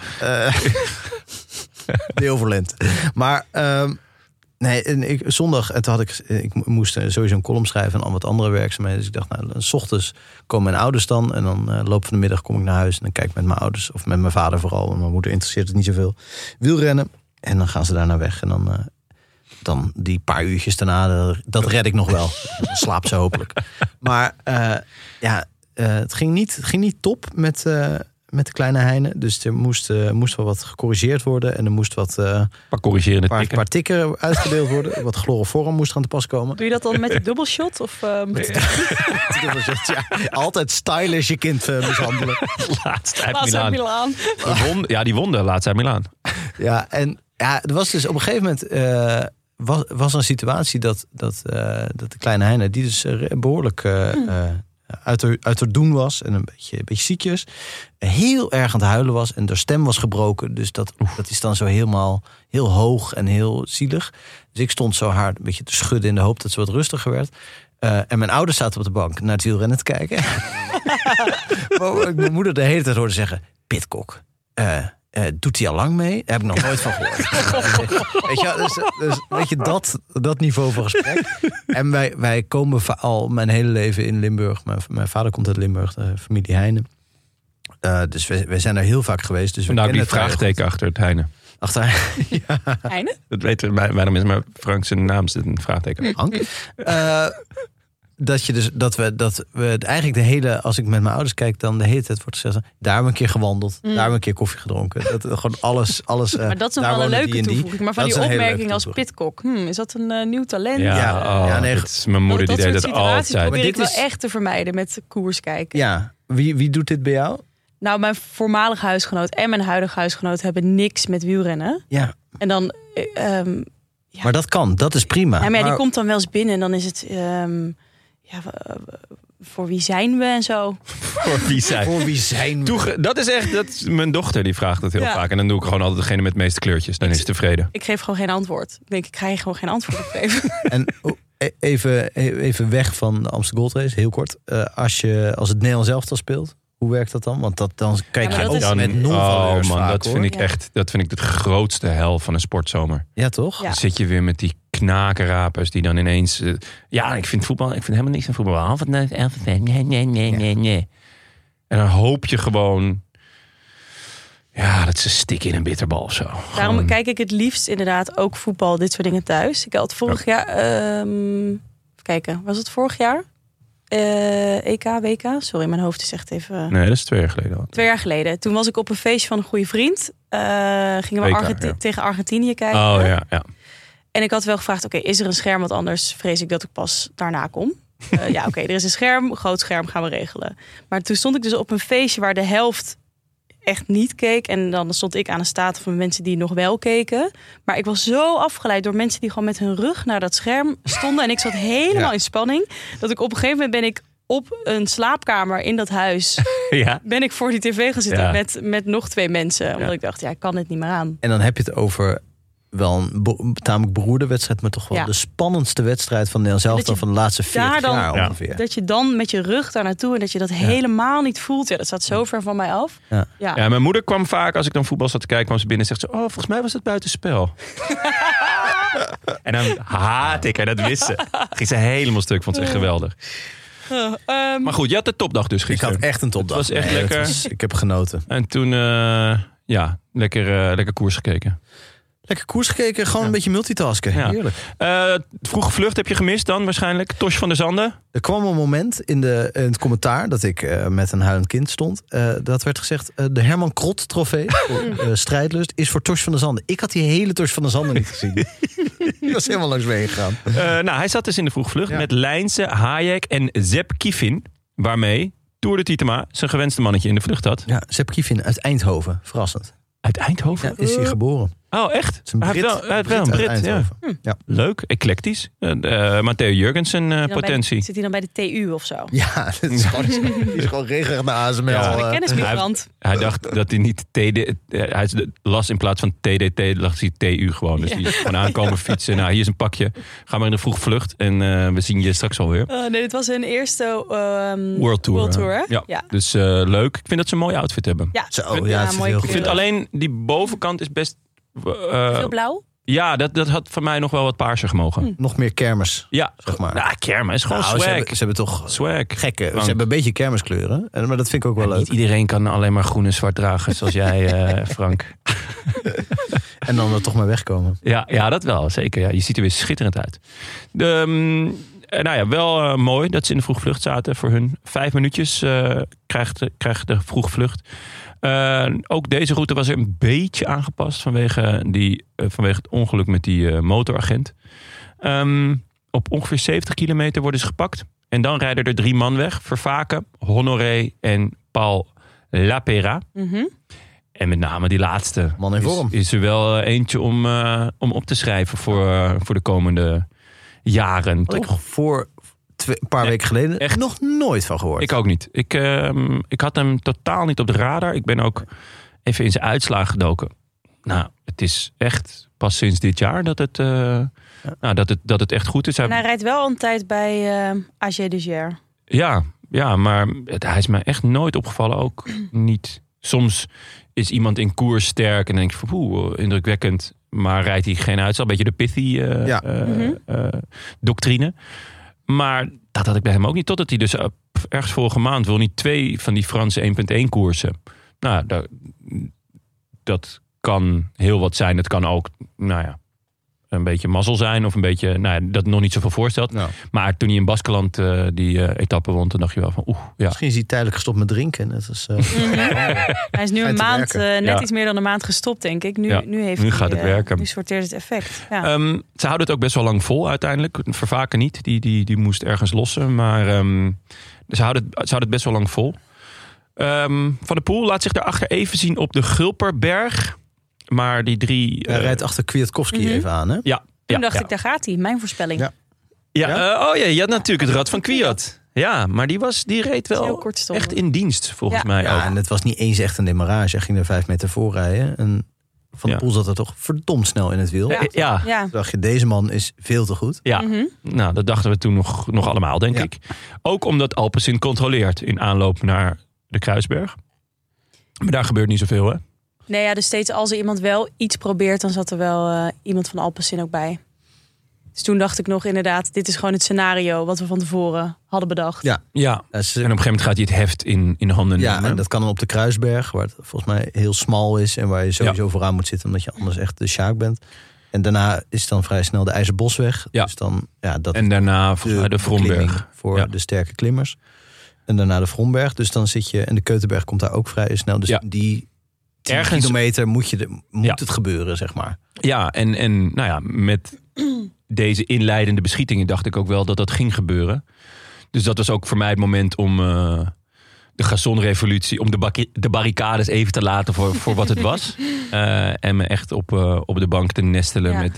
Deelverlent. Maar zondag, en toen ik moest sowieso een column schrijven en al wat andere werkzaamheden. Dus ik dacht, 's ochtends komen mijn ouders dan. En dan loop van de middag kom ik naar huis en dan kijk ik met mijn ouders. Of met mijn vader vooral. En mijn moeder interesseert het niet zoveel. Wielrennen. En dan gaan ze daarna weg. En dan die paar uurtjes daarna, dat red ik nog wel. Dan slaapt ze hopelijk. Maar het ging niet top met de kleine Heine. Dus er moest wel wat gecorrigeerd worden. En er moest wat paar tikken uitgedeeld worden. Wat chloroform moest gaan te pas komen. Doe je dat dan met de dubbelshot? Of dubbelshot, ja. Altijd stylish je kind mishandelen. Laatst uit Milaan. Die won de laatst uit Milaan. Ja, en er was dus op een gegeven moment... was een situatie dat de kleine Heine... die dus behoorlijk... uit haar doen was en een beetje ziekjes. Heel erg aan het huilen was en haar stem was gebroken. Dus dat is dan zo helemaal heel hoog en heel zielig. Dus ik stond zo haar een beetje te schudden in de hoop dat ze wat rustiger werd. En mijn ouders zaten op de bank naar het wielrennen te kijken. Maar ik mijn moeder de hele tijd hoorde zeggen... Pidcock, doet hij al lang mee? Daar heb ik nog nooit van gehoord. Weet je, dus weet je dat niveau van gesprek. En wij komen al mijn hele leven in Limburg. Mijn vader komt uit Limburg, de familie Heine. Dus wij zijn er heel vaak geweest. Dus die vraagteken achter het Heine. Einde? Dat weten wij mensen, maar Frank zijn naam zit een vraagteken. Hank. Dat we eigenlijk de hele, als ik met mijn ouders kijk, dan de hele tijd wordt gezegd, daar hebben we een keer gewandeld, daar hebben we een keer koffie gedronken. Dat gewoon alles. Maar dat is nog wel een leuke toevoeging. Maar van die opmerking als Pidcock, is dat een nieuw talent? Het is mijn moeder die deed het altijd. Probeer ik wel echt te vermijden met koers kijken. Ja, wie doet dit bij jou? Nou, mijn voormalige huisgenoot en mijn huidige huisgenoot hebben niks met wielrennen. Ja. En dan... Maar dat kan, dat is prima. Ja, maar die komt dan wel eens binnen en dan is het... voor wie zijn we en zo? Voor wie zijn we? Dat is mijn dochter die vraagt dat heel vaak. En dan doe ik gewoon altijd degene met de meeste kleurtjes. Dan is ze tevreden. Ik geef gewoon geen antwoord. Ik ga je gewoon geen antwoord op geven. En even weg van de Amsterdam Gold Race, heel kort. Als het Nederlands elftal speelt, hoe werkt dat dan? Want dan kijk je ook met non-valeurs vaak, dat vind ik echt, dat vind ik het grootste hel van een sportzomer. Ja, toch? Dan zit je weer met die knakenrapers die dan ineens... ik vind helemaal niks van voetbal. Behalve het elftal. Nee. En dan hoop je gewoon... Ja, dat ze stikken in een bitterbal of zo. Daarom kijk ik het liefst inderdaad ook voetbal, dit soort dingen thuis. Ik had vorig jaar... even kijken, was het vorig jaar? EK, WK? Sorry, mijn hoofd is echt even... Nee, dat is 2 jaar geleden al. 2 jaar geleden. Toen was ik op een feestje van een goede vriend. Gingen we tegen Argentinië kijken. Oh ja. En ik had wel gevraagd, oké, is er een scherm? Want anders vrees ik dat ik pas daarna kom. Er is een scherm, groot scherm, gaan we regelen. Maar toen stond ik dus op een feestje waar de helft echt niet keek. En dan stond ik aan een staat van mensen die nog wel keken. Maar ik was zo afgeleid door mensen die gewoon met hun rug naar dat scherm stonden. En ik zat helemaal in spanning. Dat ik op een gegeven moment ben ik op een slaapkamer in dat huis... ben ik voor die tv gaan zitten met nog 2 mensen. Omdat ik dacht, ik kan het niet meer aan. En dan heb je het over... wel een tamelijk beroerde wedstrijd, maar toch wel de spannendste wedstrijd van Nederland zelf dan van de laatste 40 jaar ongeveer. Dat je dan met je rug daar naartoe en dat je dat helemaal niet voelt. Ja, dat staat zo ver van mij af. Ja, mijn moeder kwam vaak, als ik dan voetbal zat te kijken, kwam ze binnen en zegt ze, volgens mij was het buitenspel. En dan haat ik haar, dat wist ze. Ging ze helemaal stuk, vond ze echt geweldig. Maar goed, je had de topdag dus gisteren. Ik had echt een topdag. Het was echt lekker. Ik heb genoten. En toen, lekker koers gekeken. Lekker koers gekeken, gewoon een beetje multitasken. Ja. Heerlijk. Vroege vlucht heb je gemist dan waarschijnlijk. Tosh van der Zanden. Er kwam een moment in het commentaar dat ik met een huilend kind stond. Dat werd gezegd, de Herman Krot trofee voor strijdlust is voor Tosh van der Zanden. Ik had die hele Tosh van der Zanden niet gezien. Die was helemaal langs mee gegaan. Hij zat dus in de vroege vlucht met Lijnse, Hayek en Zep Kiefin. Waarmee Tour de Tietema zijn gewenste mannetje in de vlucht had. Ja, Zep Kiefin uit Eindhoven. Verrassend. Uit Eindhoven? Ja, is hij geboren. Oh, echt? Hij heeft wel een Brit. Ja. Leuk, eclectisch. Matteo Jurgensen potentie. Zit hij dan bij de TU of zo? Ja, die is gewoon regelrecht naar ASML. De kennismigrant. Hij dacht dat hij niet hij las in plaats van TDT, las hij TU gewoon. Dus die is gewoon aankomen fietsen. Nou, hier is een pakje. Ga maar in de vroeg vlucht en we zien je straks alweer. Nee, dit was hun eerste World Tour. Hè? Ja. Dus leuk. Ik vind dat ze een mooie outfit hebben. Ja, mooi. Ik vind alleen die bovenkant is best... veel blauw? Ja, dat had voor mij nog wel wat paarser gemogen. Nog meer kermis. Ja, zeg maar. Nou, kermis is gewoon swag. Ze hebben toch swag. Gekke. Ze hebben een beetje kermiskleuren. Maar dat vind ik ook wel leuk. Niet iedereen kan alleen maar groen en zwart dragen zoals jij, Frank. En dan er toch maar wegkomen. Ja, dat wel. Zeker. Ja. Je ziet er weer schitterend uit. Wel mooi dat ze in de vroegvlucht zaten voor hun. 5 minuutjes krijgt de vroegvlucht. Ook deze route was er een beetje aangepast vanwege het ongeluk met die motoragent. Op ongeveer 70 kilometer worden ze gepakt. En dan rijden er 3 man weg. Vervaken, Honoré en Paul Lapera. Mm-hmm. En met name die laatste man in vorm. Is er wel eentje om op te schrijven voor de komende jaren. Toch? Voor een paar weken geleden echt nog nooit van gehoord. Ik ook niet. Ik had hem totaal niet op de radar. Ik ben ook even in zijn uitslagen gedoken. Nou, het is echt pas sinds dit jaar dat het echt goed is. En hij rijdt wel een tijd bij AG de Gier. Ja, maar hij is mij echt nooit opgevallen. Ook niet. Soms is iemand in koers sterk en dan denk je van indrukwekkend. Maar rijdt hij geen uitslag. Een beetje de pithy doctrine. Maar dat had ik bij hem ook niet. Totdat hij dus ergens vorige maand wil niet 2 van die Franse 1.1 koersen. Nou, dat kan heel wat zijn. Het kan ook, een beetje mazzel zijn. Of een beetje, dat nog niet zoveel voorstelt. Nou. Maar toen hij in Baskeland die etappe won, toen dacht je wel van Misschien is hij tijdelijk gestopt met drinken. Dat is, Hij is nu een maand, iets meer dan een maand gestopt, denk ik. Nu gaat het werken. Nu sorteert het effect. Ja. Ze houden het ook best wel lang vol uiteindelijk. Vervaken niet. Die moest ergens lossen. Maar ze houden het best wel lang vol. Van der Poel laat zich daarachter even zien op de Gulperberg. Maar die 3... Hij rijdt achter Kwiatkowski even aan, hè? Ja. Toen dacht ik, daar gaat hij. Mijn voorspelling. Ja. Je had natuurlijk het rad van Kwiat. Ja, maar die reed wel echt in dienst, volgens mij. Ja, ook. en het was niet eens echt een demarrage. Hij ging er 5 meter voor rijden. En Van der Poel zat er toch verdomd snel in het wiel. Ja. Toen dacht je, deze man is veel te goed. Ja, Nou, dat dachten we toen nog allemaal, denk ik. Ook omdat Alpecin controleert in aanloop naar de Kruisberg. Maar daar gebeurt niet zoveel, hè? Nee, dus steeds als er iemand wel iets probeert, dan zat er wel iemand van Alpecin ook bij. Dus toen dacht ik nog inderdaad, dit is gewoon het scenario wat we van tevoren hadden bedacht. Ja. En op een gegeven moment gaat hij het heft in de handen nemen. Ja, en dat kan dan op de Kruisberg, waar het volgens mij heel smal is en waar je sowieso vooraan moet zitten, omdat je anders echt de sjaak bent. En daarna is dan vrij snel de IJzerbosweg. Ja. Dus dan, dat en daarna de Vromberg. Voor de sterke klimmers. En daarna de Vromberg. Dus dan zit je, en de Keutenberg komt daar ook vrij snel. Dus die 10 kilometer moet het gebeuren, zeg maar. Ja, en met deze inleidende beschietingen dacht ik ook wel dat dat ging gebeuren. Dus dat was ook voor mij het moment om de Gasson-revolutie, om de barricades even te laten voor wat het was. En me echt op de bank te nestelen met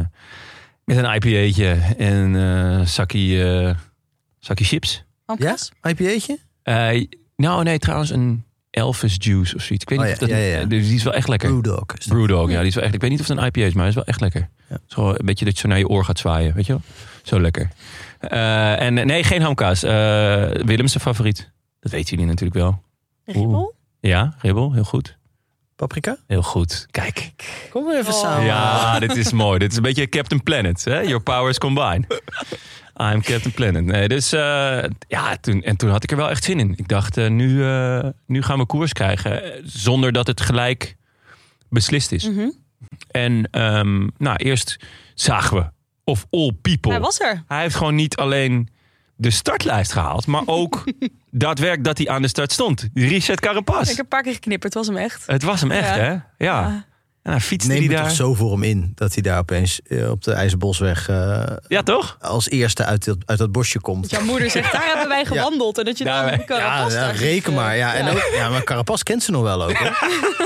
een IPA'tje en een zakje chips. Ja? IPA'tje? Nee, trouwens een Elvis Juice of zoiets. Ik weet niet of dat... Die is wel echt lekker. Brewdog, ja. Die is wel echt... Ik weet niet of het een IPA is, maar hij is wel echt lekker. Ja. Zo een beetje dat je zo naar je oor gaat zwaaien, weet je wel? Zo lekker. En nee, geen hamkaas. Willems zijn favoriet. Dat weten jullie natuurlijk wel. Ribbel? Ja, ribbel. Heel goed. Paprika? Heel goed. Kijk. Kom maar even samen. Ja, dit is mooi. Dit is een beetje Captain Planet. Hè? Your powers combine. I'm Captain Planet. Nee, dus toen had ik er wel echt zin in. Ik dacht, nu gaan we koers krijgen. Zonder dat het gelijk beslist is. Mm-hmm. En eerst zagen we of all people. Hij was er. Hij heeft gewoon niet alleen de startlijst gehaald, maar ook daadwerkelijk dat hij aan de start stond. Richard Carapaz. Ik heb een paar keer geknipperd, het was hem echt. Het was hem echt, hè? Ja. En fietste neem hij het daar toch zo voor hem in dat hij daar opeens op de IJzerbosweg ja, toch? Als eerste uit dat bosje komt. Dat jouw moeder zegt, daar hebben wij gewandeld. En dat je dan Carapaz reken maar. Maar Carapaz kent ze nog wel ook. Hè?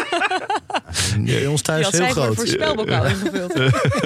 Bij ons thuis heel groot. Voor spelbokaal ingevuld.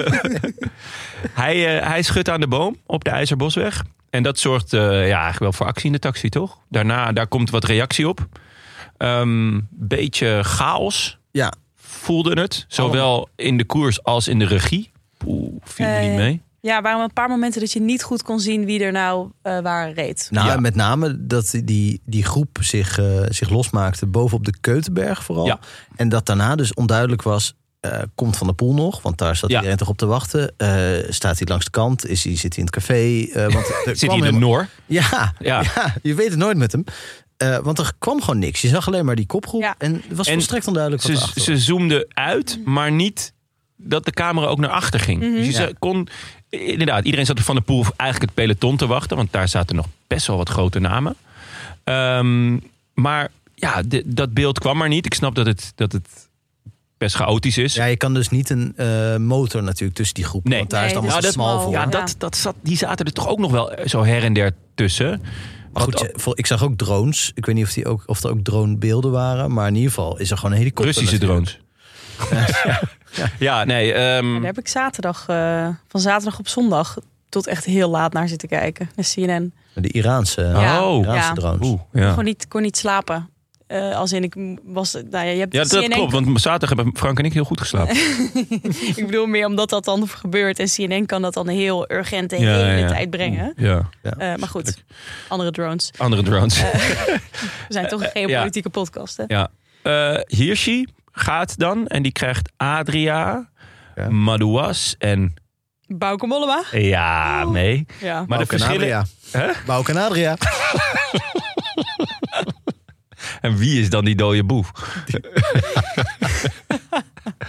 Hij schudt aan de boom op de IJzerbosweg. En dat zorgt eigenlijk wel voor actie in de taxi, toch? Daar komt wat reactie op. Beetje chaos. Ja. Voelde het. Zowel in de koers als in de regie. Viel me niet mee. Ja, er waren een paar momenten dat je niet goed kon zien wie er nou waar reed. Met name dat die groep zich losmaakte bovenop de Keutenberg vooral. Ja. En dat daarna dus onduidelijk was, komt Van der Poel nog? Want daar zat iedereen toch op te wachten. Staat hij langs de kant? Zit hij in het café? Zit hij in de Noor? Ja, je weet het nooit met hem. Want er kwam gewoon niks. Je zag alleen maar die kopgroep. En het was volstrekt onduidelijk wat erachter was. Ze zoomden uit, maar niet dat de camera ook naar achter ging. Mm-hmm. Dus je kon... Inderdaad, iedereen zat er Van der Poel eigenlijk het peloton te wachten. Want daar zaten nog best wel wat grote namen. Maar dat beeld kwam maar niet. Ik snap dat het best chaotisch is. Ja, je kan dus niet een motor natuurlijk tussen die groepen. Nee. Want daar is dan wel smal voor. Ja, die zaten er toch ook nog wel zo her en der tussen. Maar goed, ik zag ook drones. Ik weet niet of er ook dronebeelden waren. Maar in ieder geval is er gewoon een helikopter. Russische drones. Daar heb ik van zaterdag op zondag tot echt heel laat naar zitten kijken. De CNN. De Iraanse drones. Kon niet slapen. Als in ik was... je hebt dat CNN... klopt. Want zaterdag hebben Frank en ik heel goed geslapen. Ik bedoel meer omdat dat dan gebeurt. En CNN kan dat dan heel urgent de hele tijd brengen. Maar goed, andere drones. We zijn toch een geopolitieke podcast, hè? Ja. Hirschi gaat dan en die krijgt Adria, Madouas en... Bauke Mollema? Ja, nee. Ja. Maar de verschillen... Bauke en Adria. En wie is dan die dode boef?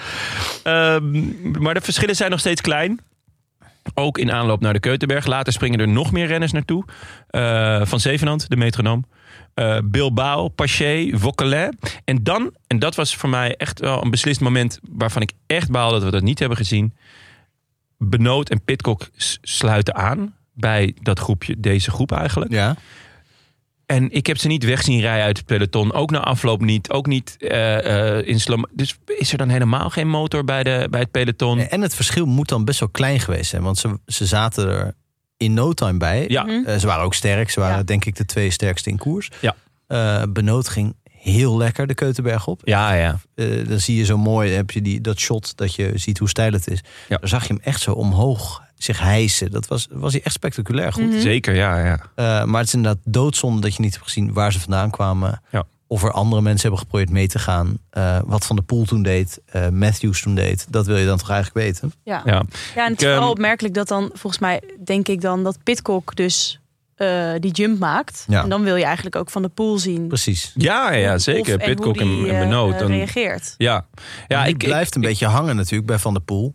Maar de verschillen zijn nog steeds klein. Ook in aanloop naar de Keutenberg. Later springen er nog meer renners naartoe. Van Zevenand, de metronoom. Bilbao, Paché, Vauquelin. En dat was voor mij echt wel een beslist moment waarvan ik echt baal dat we dat niet hebben gezien. Benoot en Pidcock sluiten aan bij dat groepje, deze groep eigenlijk. Ja. En ik heb ze niet weg zien rijden uit het peloton. Ook na afloop niet. Ook niet in slow. Dus is er dan helemaal geen motor bij het peloton? En het verschil moet dan best wel klein geweest zijn. Want ze zaten er in no time bij. Ja. Ze waren ook sterk. Ze waren denk ik de 2 sterkste in koers. Ja. Benoot ging heel lekker de Keutenberg op. Ja. Dan zie je zo mooi, heb je dat shot dat je ziet hoe steil het is. Ja. Dan zag je hem echt zo omhoog zich hijsen. Dat was hij echt spectaculair goed. Zeker, ja. Maar het is inderdaad doodzonde dat je niet hebt gezien waar ze vandaan kwamen. Ja. Of er andere mensen hebben geprobeerd mee te gaan. Wat Van der Poel toen deed, Matthews toen deed. Dat wil je dan toch eigenlijk weten? Ja, en het is wel opmerkelijk dat dan, volgens mij, denk ik dan, dat Pidcock dus die jump maakt. Ja. En dan wil je eigenlijk ook Van der Poel zien. Precies. Ja, zeker. Pidcock en Benoot. Dan reageert. Ja. Ik blijft een beetje hangen natuurlijk bij Van der Poel.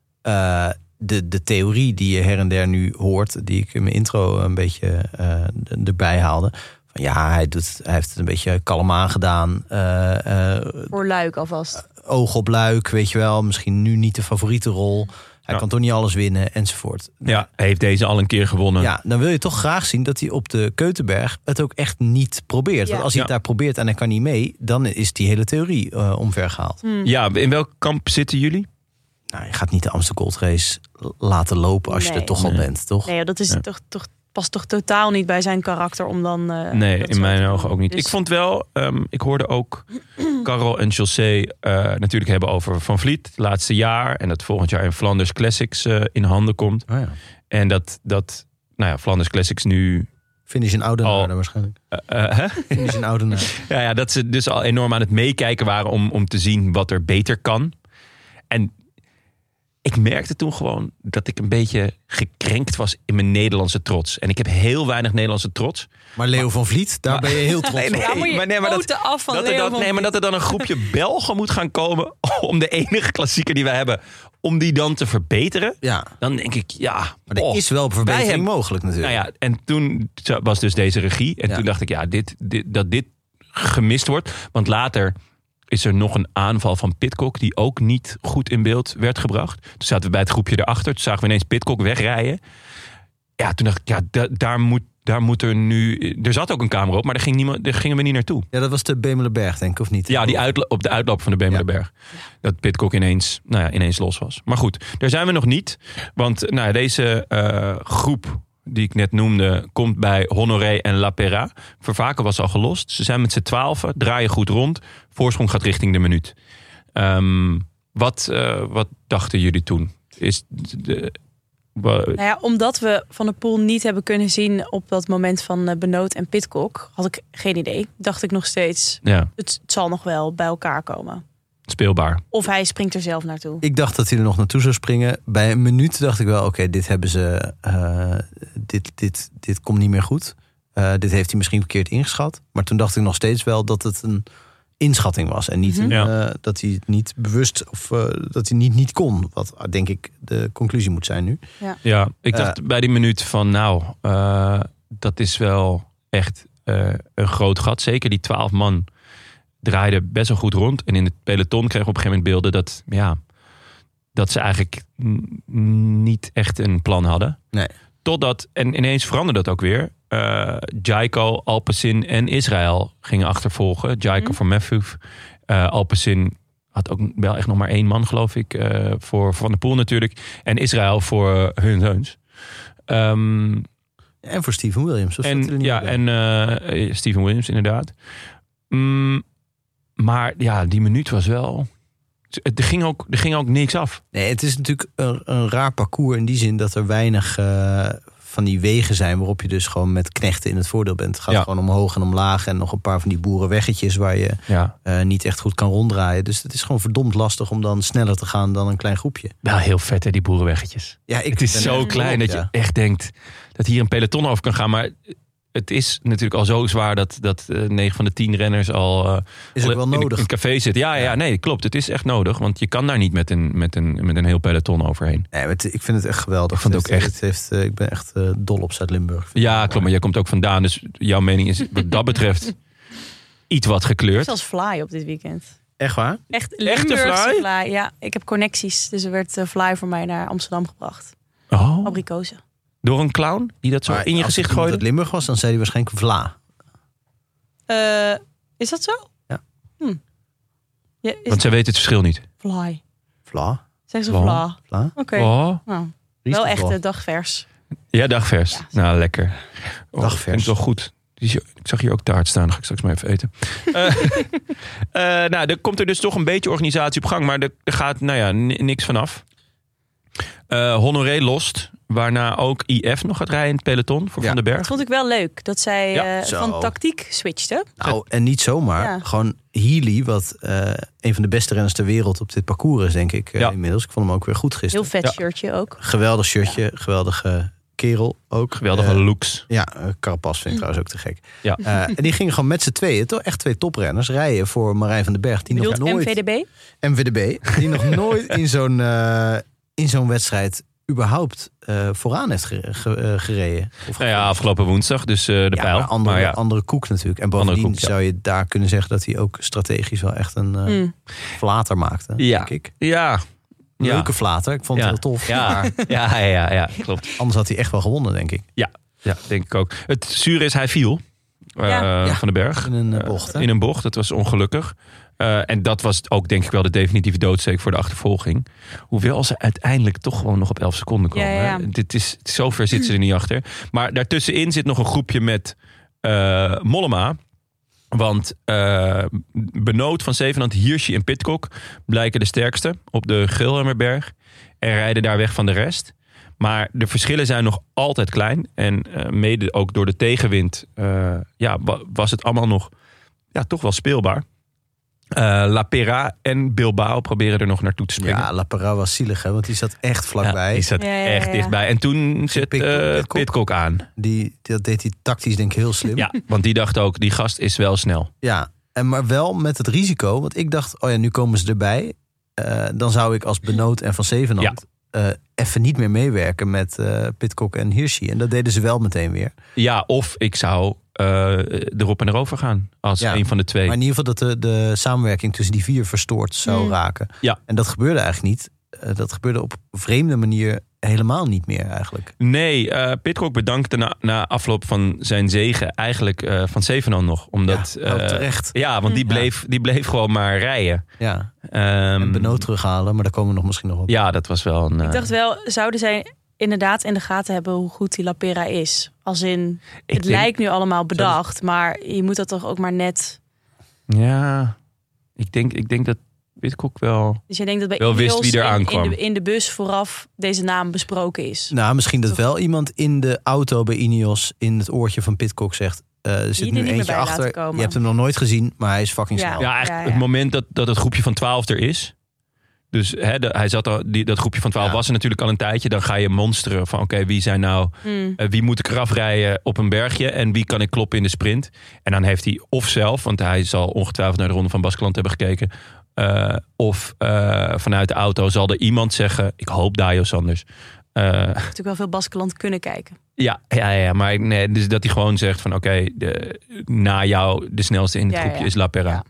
De theorie die je her en der nu hoort, die ik in mijn intro een beetje erbij haalde. Van ja, hij heeft het een beetje kalm aangedaan. Voor Luik alvast. Oog op Luik, weet je wel. Misschien nu niet de favoriete rol. Hij kan toch niet alles winnen, enzovoort. Ja, hij heeft deze al een keer gewonnen. Ja, dan wil je toch graag zien dat hij op de Keutenberg het ook echt niet probeert. Ja. Want als hij het daar probeert en hij kan niet mee, dan is die hele theorie omvergehaald. Ja, in welk kamp zitten jullie? Nou, je gaat niet de Amstel Gold Race laten lopen als je er toch al bent, toch? Nee, dat is toch past toch totaal niet bij zijn karakter om dan... nee, in mijn ogen ook niet. Dus... Ik vond wel, ik hoorde ook Karel en José natuurlijk hebben over Van Vliet, het laatste jaar. En dat volgend jaar in Flanders Classics in handen komt. Oh ja. En dat Flanders Classics nu... Finish in Oudenaarde waarschijnlijk. Finish in Oudenaarde. Ja, dat ze dus al enorm aan het meekijken waren om te zien wat er beter kan. En ik merkte toen gewoon dat ik een beetje gekrenkt was in mijn Nederlandse trots. En ik heb heel weinig Nederlandse trots. Maar Leo van Vliet, daar ben je heel trots op. Dat er dan een groepje Belgen moet gaan komen om de enige klassieker die wij hebben, om die dan te verbeteren. Ja. Dan denk ik, ja. Maar er is wel verbetering mogelijk natuurlijk. Nou ja, en toen was dus deze regie. En toen dacht ik, ja, dit gemist wordt. Want later is er nog een aanval van Pidcock die ook niet goed in beeld werd gebracht. Toen zaten we bij het groepje erachter. Toen zagen we ineens Pidcock wegrijden. Ja, toen dacht ik, ja, daar moet er nu... Er zat ook een camera op, maar daar gingen we niet naartoe. Ja, dat was de Bemelerberg, denk ik, of niet? Ja, op de uitloop van de Bemelerberg. Ja. Dat Pidcock ineens los was. Maar goed, daar zijn we nog niet. Want deze groep die ik net noemde, komt bij Honoré en La Perra. Vervaken was al gelost. Ze zijn met z'n 12, draaien goed rond. Voorsprong gaat richting de minuut. Wat dachten jullie toen? Omdat we Van der Poel niet hebben kunnen zien op dat moment van Benoot en Pidcock, had ik geen idee. Dacht ik nog steeds, het zal nog wel bij elkaar komen. Speelbaar. Of hij springt er zelf naartoe. Ik dacht dat hij er nog naartoe zou springen. Bij een minuut dacht ik wel, oké, dit hebben ze. Dit komt niet meer goed. Dit heeft hij misschien verkeerd ingeschat. Maar toen dacht ik nog steeds wel dat het een inschatting was. En niet dat hij het niet bewust of dat hij niet kon. Wat denk ik de conclusie moet zijn nu. Ja, ik dacht bij die minuut van dat is wel echt een groot gat. Zeker die 12 man draaiden best wel goed rond. En in het peloton kregen we op een gegeven moment beelden dat ze eigenlijk niet echt een plan hadden. Nee. Totdat, en ineens veranderde dat ook weer. Jaiko, Alpecin en Israël gingen achtervolgen. Jaiko voor Matthews. Alpecin had ook wel echt nog maar 1 man, geloof ik. Voor Van der Poel natuurlijk. En Israël voor Huns. En voor Steven Williams. En Steven Williams inderdaad. Maar ja, die minuut was wel... Er ging ook niks af. Nee, het is natuurlijk een raar parcours in die zin dat er weinig van die wegen zijn waarop je dus gewoon met knechten in het voordeel bent. Het gaat gewoon omhoog en omlaag en nog een paar van die boerenweggetjes waar je niet echt goed kan ronddraaien. Dus het is gewoon verdomd lastig om dan sneller te gaan dan een klein groepje. Wel heel vet hè, die boerenweggetjes. Ja, het is zo klein dat je echt denkt dat hier een peloton over kan gaan. Maar het is natuurlijk al zo zwaar dat 9 van de 10 renners al Is ook wel nodig. in een café zitten. Ja, nee, klopt. Het is echt nodig. Want je kan daar niet met een heel peloton overheen. Nee, maar ik vind het echt geweldig. Ik vond het ook echt. Ik ben echt dol op Zuid-Limburg. Ja, klopt. Maar jij komt ook vandaan. Dus jouw mening is wat dat betreft iets wat gekleurd. Zoals Fly op dit weekend. Echt waar? Echt Echte Limburgse Fly? Ja, ik heb connecties. Dus er werd Fly voor mij naar Amsterdam gebracht. Oh, Abrikozen. door een clown die dat zo Maar in je als gezicht iemand gooide? uit Limburg was, dan zei hij waarschijnlijk Vla. Is dat zo? Ja. Ja, is Want zij weten het verschil niet. Fly. Vla? Zeggen ze Fly. Fla? Vla? Oké. Oh. Nou, Wie is wel dat echt wel? dagvers. Ja, dagvers. Ja. Nou, lekker. Dagvers. Vind ik wel goed. Ik zag hier ook taart staan. Dan ga ik straks maar even eten. Nou, er komt er dus toch een beetje organisatie op gang. Maar er gaat niks vanaf. Honoré lost. Waarna ook IF nog gaat rijden in het peloton voor Ja. Van den Berg. Dat vond ik wel leuk. Dat zij Ja, zo. van tactiek switchte. Nou, en niet zomaar. Ja. Gewoon Healy, wat een van de beste renners ter wereld op dit parcours is, denk ik Ja. Inmiddels. Ik vond hem ook weer goed gisteren. Heel vet Ja. shirtje ook. Geweldig shirtje, geweldige kerel ook. Geweldige looks. Ja, Carapaz vind ik trouwens ook te gek. Ja. En die gingen gewoon met z'n tweeën, toch echt 2 toprenners, rijden voor Marijn van den Berg. Die nog Bedoelt nooit, MVDB? MVDB, die nog nooit in zo'n wedstrijd überhaupt vooraan heeft gereden. Of Nou ja, afgelopen woensdag. Dus de pijl. maar andere koek natuurlijk. En bovendien koek, ja. zou je daar kunnen zeggen dat hij ook strategisch wel echt een flater maakte, Ja. denk ik. Ja. Leuke flater, ik vond het Ja. heel tof. Ja. Maar Ja, klopt. anders had hij echt wel gewonnen, denk ik. Ja, denk ik ook. Het zure is, hij viel. Ja. Van den Berg. In een bocht, hè? In een bocht, dat was ongelukkig. En dat was ook denk ik wel de definitieve doodsteek voor de achtervolging. Hoewel ze uiteindelijk toch gewoon nog op 11 seconden komen. Ja. Hè? Zover zit ze er niet achter. Maar daartussenin zit nog een groepje met Mollema. Want Benoot, Van Zevenand, Hirschi en Pidcock blijken de sterkste op de Gilhammerberg. En rijden daar weg van de rest. Maar de verschillen zijn nog altijd klein. En mede ook door de tegenwind was het allemaal nog toch wel speelbaar. La Pera en Bilbao proberen er nog naartoe te springen. Ja, La Parra was zielig, hè, want die zat echt vlakbij. Ja, die zat echt dichtbij. En toen zet Pidcock aan. Dat deed hij tactisch denk ik heel slim. Ja, want die dacht ook, die gast is wel snel. Ja, maar wel met het risico. Want ik dacht, nu komen ze erbij. Dan zou ik als Benoot en Van Zevenand even niet meer meewerken met Pidcock en Hirschi. En dat deden ze wel meteen weer. Ja, of ik zou erop en erover gaan. Als een van de twee. Maar in ieder geval dat de samenwerking tussen die 4 verstoord zou raken. Ja. En dat gebeurde eigenlijk niet. Dat gebeurde op een vreemde manier helemaal niet meer eigenlijk. Nee, Pidcock bedankte na afloop van zijn zege eigenlijk Van Zevenand nog. Omdat, terecht. Ja, want die bleef gewoon maar rijden. Ja. En Benoot terughalen, maar daar komen we nog misschien nog op. Ja, dat was wel een... Ik dacht wel, zouden zij inderdaad in de gaten hebben hoe goed die La Pera is? Als in, het lijkt nu allemaal bedacht, maar je moet dat toch ook maar net... Ja, ik denk dat Pidcock wel... Dus je denkt dat bij wel wist Ineos wie er aankwam. in de bus vooraf deze naam besproken is? Nou, misschien dat wel iemand in de auto bij Ineos in het oortje van Pidcock zegt... Er zit er nu niet meer eentje bij laten achter. komen. Je hebt hem nog nooit gezien, maar hij is fucking snel. Ja, eigenlijk het moment dat het groepje van 12 er is. Dus hij zat al, dat groepje van 12 was er natuurlijk al een tijdje. Dan ga je monsteren van oké, wie zijn nou... wie moet ik eraf rijden op een bergje en wie kan ik kloppen in de sprint? En dan heeft hij of zelf, want hij zal ongetwijfeld naar de Ronde van Baskeland hebben gekeken... of vanuit de auto zal er iemand zeggen... ik hoop Dajo Sanders. Natuurlijk wel veel Baskeland kunnen kijken. Ja, maar nee, dus dat hij gewoon zegt van oké, na jou de snelste in het groepje is La Pera.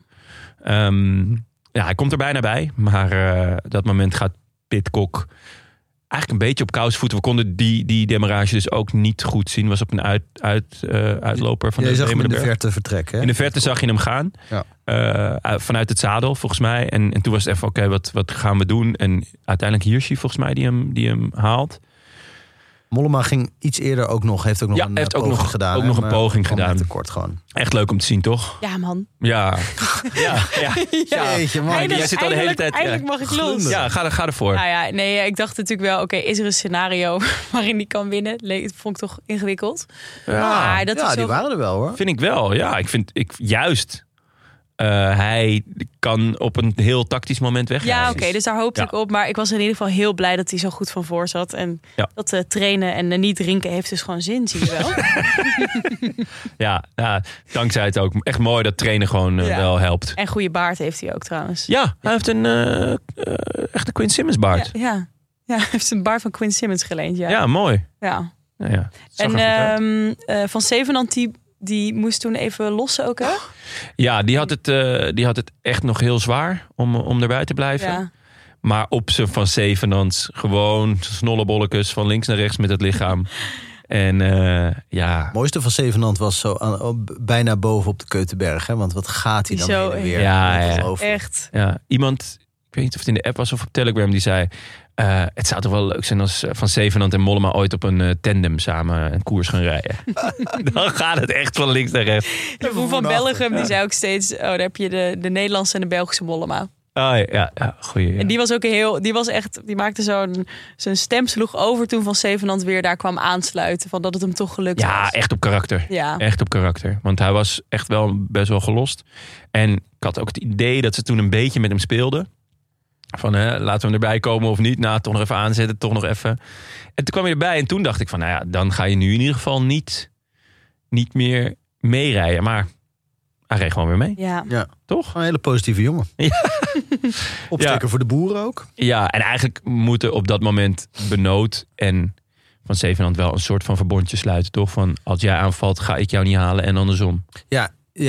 Ja. Hij komt er bijna bij, maar dat moment gaat Pidcock eigenlijk een beetje op kousenvoeten. We konden die demarrage dus ook niet goed zien. Was op een uitloper van je de zag hem in de Bremenberg. verte vertrekken. Hè? In de verte zag je hem gaan. Ja. Vanuit het zadel, volgens mij. En toen was het even, oké, wat gaan we doen? En uiteindelijk Hirschi, volgens mij, die hem haalt. Mollema ging iets eerder ook nog, heeft ook nog een poging gedaan. Ook nog een poging gedaan. Tekort gewoon. Echt leuk om te zien, toch? Ja, man. Ja. Jeetje, man. Jij zit al de hele tijd... Eindelijk mag ik los. Ja, ga ervoor. Nou ja, nee, ik dacht natuurlijk wel, oké, is er een scenario waarin die kan winnen? Dat vond ik toch ingewikkeld. Ja, maar dat is die waren er wel, hoor. Vind ik wel, ja. Ik vind juist hij kan op een heel tactisch moment wegrijden. Ja, oké, dus daar hoopte ik op. Maar ik was in ieder geval heel blij dat hij zo goed van voor zat. En dat trainen en niet drinken heeft dus gewoon zin, zie je wel. ja, dankzij het ook. Echt mooi dat trainen gewoon wel helpt. En goede baard heeft hij ook trouwens. Ja, hij heeft een echte Quinn Simmons baard. Ja, hij heeft een baard van Quinn Simmons geleend. Ja, mooi. Ja. En Van Zevenand, die moest toen even lossen ook, hè? Ja, die had het echt nog heel zwaar om erbij te blijven. Ja. Maar op zijn Van Zevenands gewoon snollebolletjes van links naar rechts met het lichaam. En Het mooiste van Zevenand was zo bijna boven op de Keutenberg. Hè? Want wat gaat hij dan heen en weer? Ja. Echt. Ja, iemand, ik weet niet of het in de app was of op Telegram, die zei... het zou toch wel leuk zijn als Van Zevenand en Mollema ooit op een tandem samen een koers gaan rijden. Dan gaat het echt van links naar rechts. De Boer van Bellegem, die zei ook steeds... daar heb je de Nederlandse en de Belgische Mollema. Ja, goeie. Ja. En die was ook die maakte zijn stem sloeg over toen Van Zevenand weer daar kwam aansluiten. Van dat het hem toch gelukt was. Ja, echt op karakter. Ja. Echt op karakter. Want hij was echt wel best wel gelost. En ik had ook het idee dat ze toen een beetje met hem speelden. Van laten we hem erbij komen of niet. Nou, toch nog even aanzetten, toch nog even. En toen kwam hij erbij en toen dacht ik van... nou ja, dan ga je nu in ieder geval niet meer meerijden. Maar hij reed gewoon weer mee. Ja. Toch? Een hele positieve jongen. Ja. Opsteken voor de boeren ook. Ja, en eigenlijk moeten op dat moment Benoot en Van Zevenand wel een soort van verbondje sluiten. Toch? Van als jij aanvalt, ga ik jou niet halen en andersom. Ja,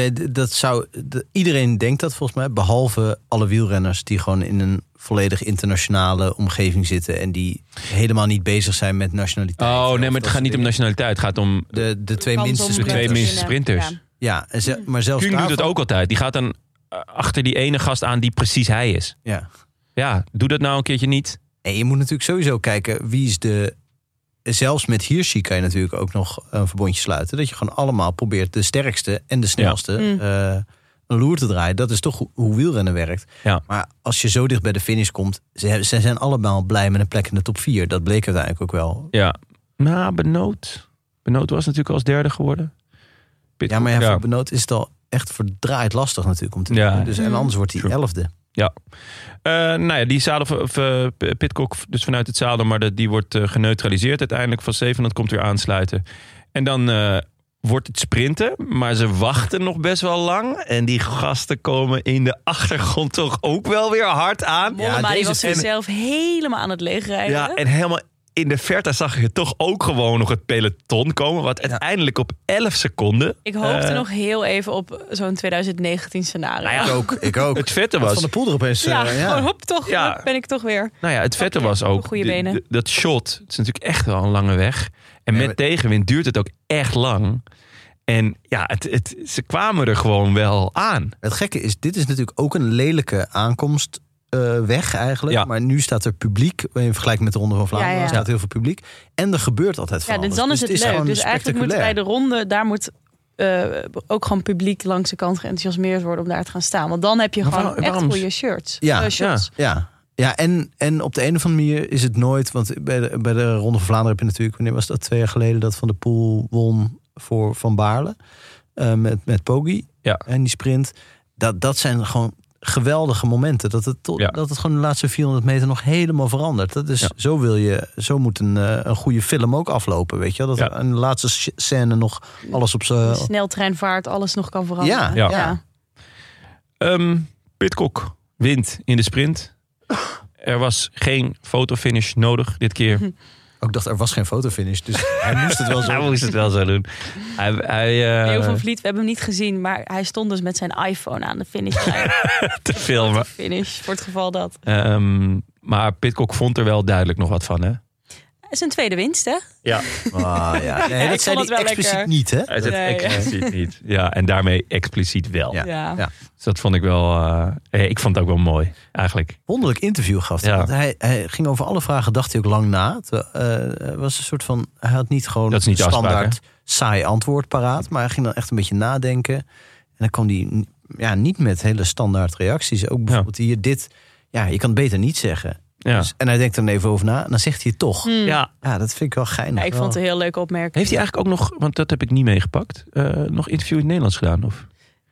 iedereen denkt dat volgens mij. Behalve alle wielrenners die gewoon in een volledig internationale omgeving zitten. En die helemaal niet bezig zijn met nationaliteit. Oh nee, maar het gaat niet om nationaliteit. Het gaat om de twee minste sprinters. Ja, maar zelfs Kuhn doet het ook altijd. Die gaat dan achter die ene gast aan die precies hij is. Ja, doe dat nou een keertje niet. En je moet natuurlijk sowieso kijken wie is de... Zelfs met Hirschi kan je natuurlijk ook nog een verbondje sluiten. Dat je gewoon allemaal probeert de sterkste en de snelste een loer te draaien. Dat is toch hoe wielrennen werkt. Ja. Maar als je zo dicht bij de finish komt... Ze zijn allemaal blij met een plek in de top 4. Dat bleek uiteindelijk ook wel. Ja, nou, Benoot was natuurlijk als derde geworden. Ja, maar voor Benoot is het al echt verdraaid lastig natuurlijk om te doen. Dus, en anders wordt hij 11e. Ja. Die zadel Pidcock dus vanuit het zadel, maar die wordt geneutraliseerd uiteindelijk. Van Zevenand komt weer aansluiten. En dan wordt het sprinten, maar ze wachten nog best wel lang. En die gasten komen in de achtergrond toch ook wel weer hard aan. Mollema, die was zichzelf helemaal aan het leegrijden. Ja, en helemaal in de verte zag je toch ook gewoon nog het peloton komen. Wat uiteindelijk op 11 seconden... Ik hoopte nog heel even op zo'n 2019 scenario. Nou ja, ik ook. Het vette was... Van de Poel er opeens... gewoon hop, toch ben ik toch weer. Nou ja, het vette was ook... Dat shot, het is natuurlijk echt wel een lange weg. En met tegenwind duurt het ook echt lang. En ja, ze kwamen er gewoon wel aan. Het gekke is, dit is natuurlijk ook een lelijke aankomst... weg eigenlijk. Ja. Maar nu staat er publiek. In vergelijking met de Ronde van Vlaanderen staat heel veel publiek. En er gebeurt altijd van alles. Dus dan is het leuk. Dus eigenlijk moet bij de ronde... daar moet ook gewoon publiek langs de kant geenthousiasmeerd worden... om daar te gaan staan. Want dan heb je gewoon echt goede shirts. Ja, en op de een of andere manier is het nooit... want bij de Ronde van Vlaanderen heb je natuurlijk... wanneer was dat 2 jaar geleden... dat Van der Poel won voor Van Baarle. Met Poggi. Ja. En die sprint. Dat zijn gewoon... geweldige momenten. Dat het gewoon de laatste 400 meter nog helemaal verandert. Dat is, zo moet een goede film ook aflopen, weet je. Dat er in de laatste scène nog alles op zijn... sneltreinvaart, alles nog kan veranderen. Ja. Pidcock wint in de sprint. Er was geen fotofinish nodig dit keer. Ik dacht, er was geen fotofinish, dus hij moest het wel zo doen. Hij moest het wel zo doen. Leo van Vliet, we hebben hem niet gezien, maar hij stond dus met zijn iPhone aan de finishlijn. te filmen. Finish, voor het geval dat. Maar Pidcock vond er wel duidelijk nog wat van, hè? Is een tweede winst, hè? Ja. Nee, dat zei hij expliciet lekker. Niet, hè? Hij zei expliciet niet. Ja, en daarmee expliciet wel. Ja. Dus dat vond ik wel... ik vond het ook wel mooi, eigenlijk. Wonderlijk interview gaf hij. Ja. Hij ging over alle vragen, dacht hij ook lang na. Het was een soort van... Hij had niet gewoon een standaard saai antwoord paraat. Maar hij ging dan echt een beetje nadenken. En dan kwam hij niet met hele standaard reacties. Ook bijvoorbeeld hier dit... Ja, je kan het beter niet zeggen. Ja. Dus, en hij denkt er even over na en dan zegt hij het toch. Ja, dat vind ik wel geinig. Ja, ik vond het een heel leuke opmerking. Heeft hij eigenlijk ook nog, want dat heb ik niet meegepakt, nog interview in het Nederlands gedaan? Of?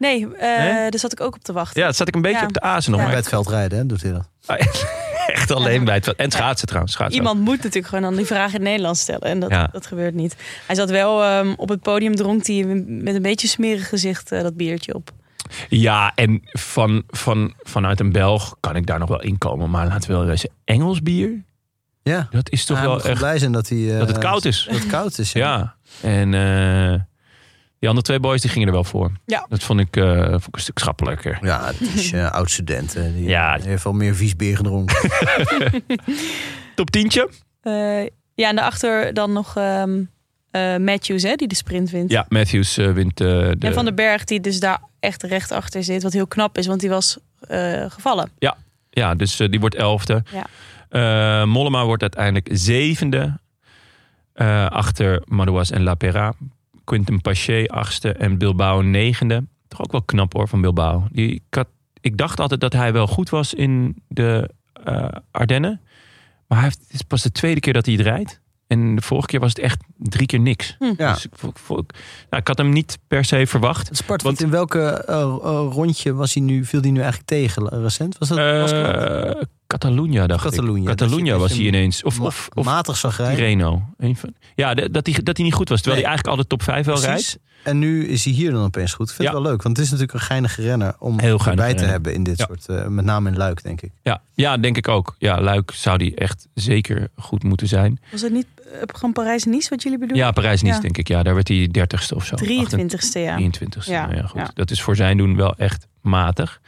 Nee, daar zat ik ook op te wachten. Ja, dat zat ik een beetje op de azen nog. Ja. Maar Bij het veld rijden, hè, doet hij dat. echt alleen bij het veld. En schaatsen trouwens. Iemand moet natuurlijk gewoon dan die vraag in het Nederlands stellen. En dat gebeurt niet. Hij zat wel op het podium, dronk hij met een beetje smerig gezicht dat biertje op. Ja, en vanuit een Belg kan ik daar nog wel inkomen. Maar laten we wel eens Engels bier. Ja. Dat is toch wel echt blij zijn dat het koud is. Dat het koud is, Ja. En die andere 2 boys die gingen er wel voor. Ja. Dat vond ik een stuk schappelijker. Ja, het is oud-studenten. Die Ja. heeft wel meer vies bier gedronken. Top 10'tje? Ja, en daarachter dan nog Matthews, hè, die de sprint wint. Ja, Matthews wint En Van den Berg, die dus daar echt recht achter zit. Wat heel knap is, want die was gevallen. Ja, dus die wordt 11e. Ja. Mollema wordt uiteindelijk 7e. Achter Madouas en La Perra. Quinten Paché 8e en Bilbao 9e. Toch ook wel knap hoor van Bilbao. Ik dacht altijd dat hij wel goed was in de Ardennen. Maar het is pas de 2e keer dat hij het rijdt. En de vorige keer was het echt 3 keer niks. Ja. Dus ik had hem niet per se verwacht. Het spart, want in welke rondje viel hij nu eigenlijk tegen recent? Was dat Catalunya, dacht ik. Catalunya was hij ineens. Of matig zag rijden. Tirreno. Ja, dat hij niet goed was. Terwijl hij eigenlijk alle top 5 wel rijdt. En nu is hij hier dan opeens goed. Ik vind het wel leuk. Want het is natuurlijk een geinige renner om erbij te hebben in dit soort... met name in Luik, denk ik. Ja, denk ik ook. Ja, Luik zou die echt zeker goed moeten zijn. Was het niet gewoon Parijs-Nice wat jullie bedoelen? Ja, Parijs-Nice denk ik. Ja, daar werd hij 30ste of zo. 23ste, ja. 23ste, ja, goed. Ja. Dat is voor zijn doen wel echt matig.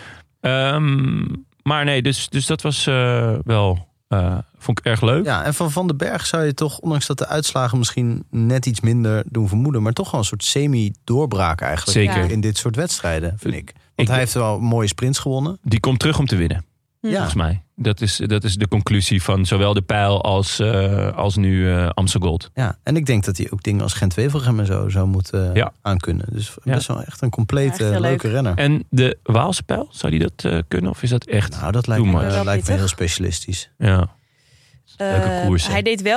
Maar nee, dus dat was wel... vond ik erg leuk. Ja, en van den Berg zou je toch, ondanks dat de uitslagen misschien net iets minder doen vermoeden, maar toch wel een soort semi-doorbraak eigenlijk. Zeker. In dit soort wedstrijden, vind ik. Want hij heeft wel mooie sprints gewonnen. Die komt terug om te winnen. Ja. Volgens mij. Dat is de conclusie van zowel de Pijl als nu Amstel Gold. Ja, en ik denk dat hij ook dingen als Gent-Wevelgem en zo zou moeten aankunnen. Dus best wel echt een complete leuke renner. En de Waalse Pijl, zou die dat kunnen? Of is dat echt? Nou, dat lijkt me heel specialistisch. Ja. Leuke koers. Hij deed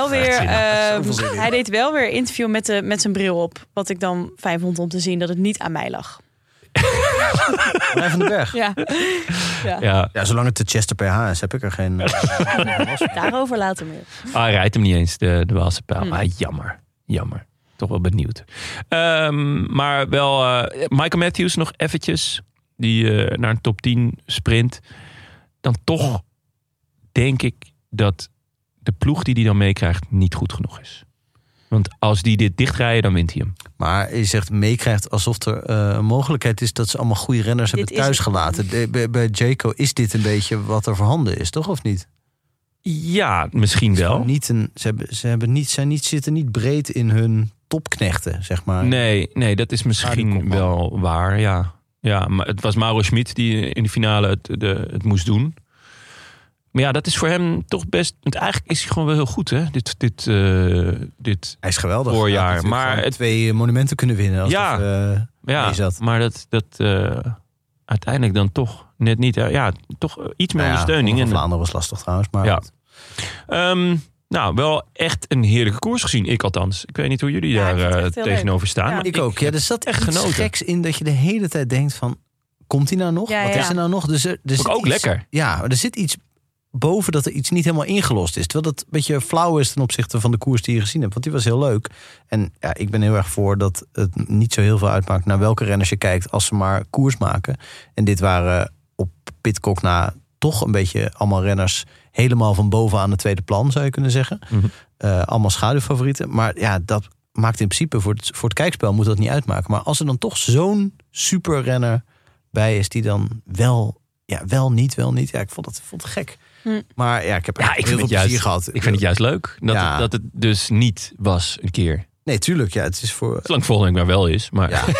wel weer interview met zijn bril op. Wat ik dan fijn vond om te zien dat het niet aan mij lag. Van den Berg. Ja, zolang het de Chester PH is, heb ik er geen... Daarover later meer. Hij rijdt hem niet eens, de Waalse Pijl. Jammer. Toch wel benieuwd. Maar wel Michael Matthews nog eventjes. Die naar een top 10 sprint. Dan toch denk ik dat de ploeg die hij dan meekrijgt niet goed genoeg is. Want als die dit dichtrijden, dan wint hij hem. Maar je zegt meekrijgt alsof er een mogelijkheid is dat ze allemaal goede renners hebben thuisgelaten. Bij Jayco is dit een beetje wat er voorhanden is, toch? Of niet? Ja, misschien wel. Zitten niet breed in hun topknechten, zeg maar. Nee, dat is misschien wel waar, ja. Ja, maar het was Mauro Schmid die in de finale het moest doen. Maar ja, dat is voor hem toch best... Want eigenlijk is hij gewoon wel heel goed, hè? Dit hij is geweldig. Voorjaar. Maar 2 monumenten kunnen winnen. Als maar dat uiteindelijk dan toch net niet... toch iets meer ondersteuning. Vlaanderen was lastig trouwens, maar... Ja. Wel echt een heerlijke koers gezien. Ik althans. Ik weet niet hoe jullie daar tegenover staan. Ja, ik ook. Ja, er zat echt iets geks in dat je de hele tijd denkt van... Komt hij nou nog? Wat is er nou nog? Dus er zit ook iets, lekker. Ja, maar er zit iets boven dat er iets niet helemaal ingelost is. Terwijl dat een beetje flauw is ten opzichte van de koers die je gezien hebt. Want die was heel leuk. En ja, ik ben heel erg voor dat het niet zo heel veel uitmaakt... naar welke renners je kijkt als ze maar koers maken. En dit waren op Pidcock na toch een beetje allemaal renners... helemaal van boven aan het tweede plan, zou je kunnen zeggen. Mm-hmm. Allemaal schaduwfavorieten. Maar ja, dat maakt in principe voor het kijkspel moet dat niet uitmaken. Maar als er dan toch zo'n superrenner bij is... die dan wel niet. Ja, ik vond het gek. Maar ja, ik heb heel veel plezier gehad. Ik vind het juist leuk dat het dus niet was een keer. Nee, tuurlijk. Ja, het is voor... Zolang volgende week maar wel is. Maar... Ja.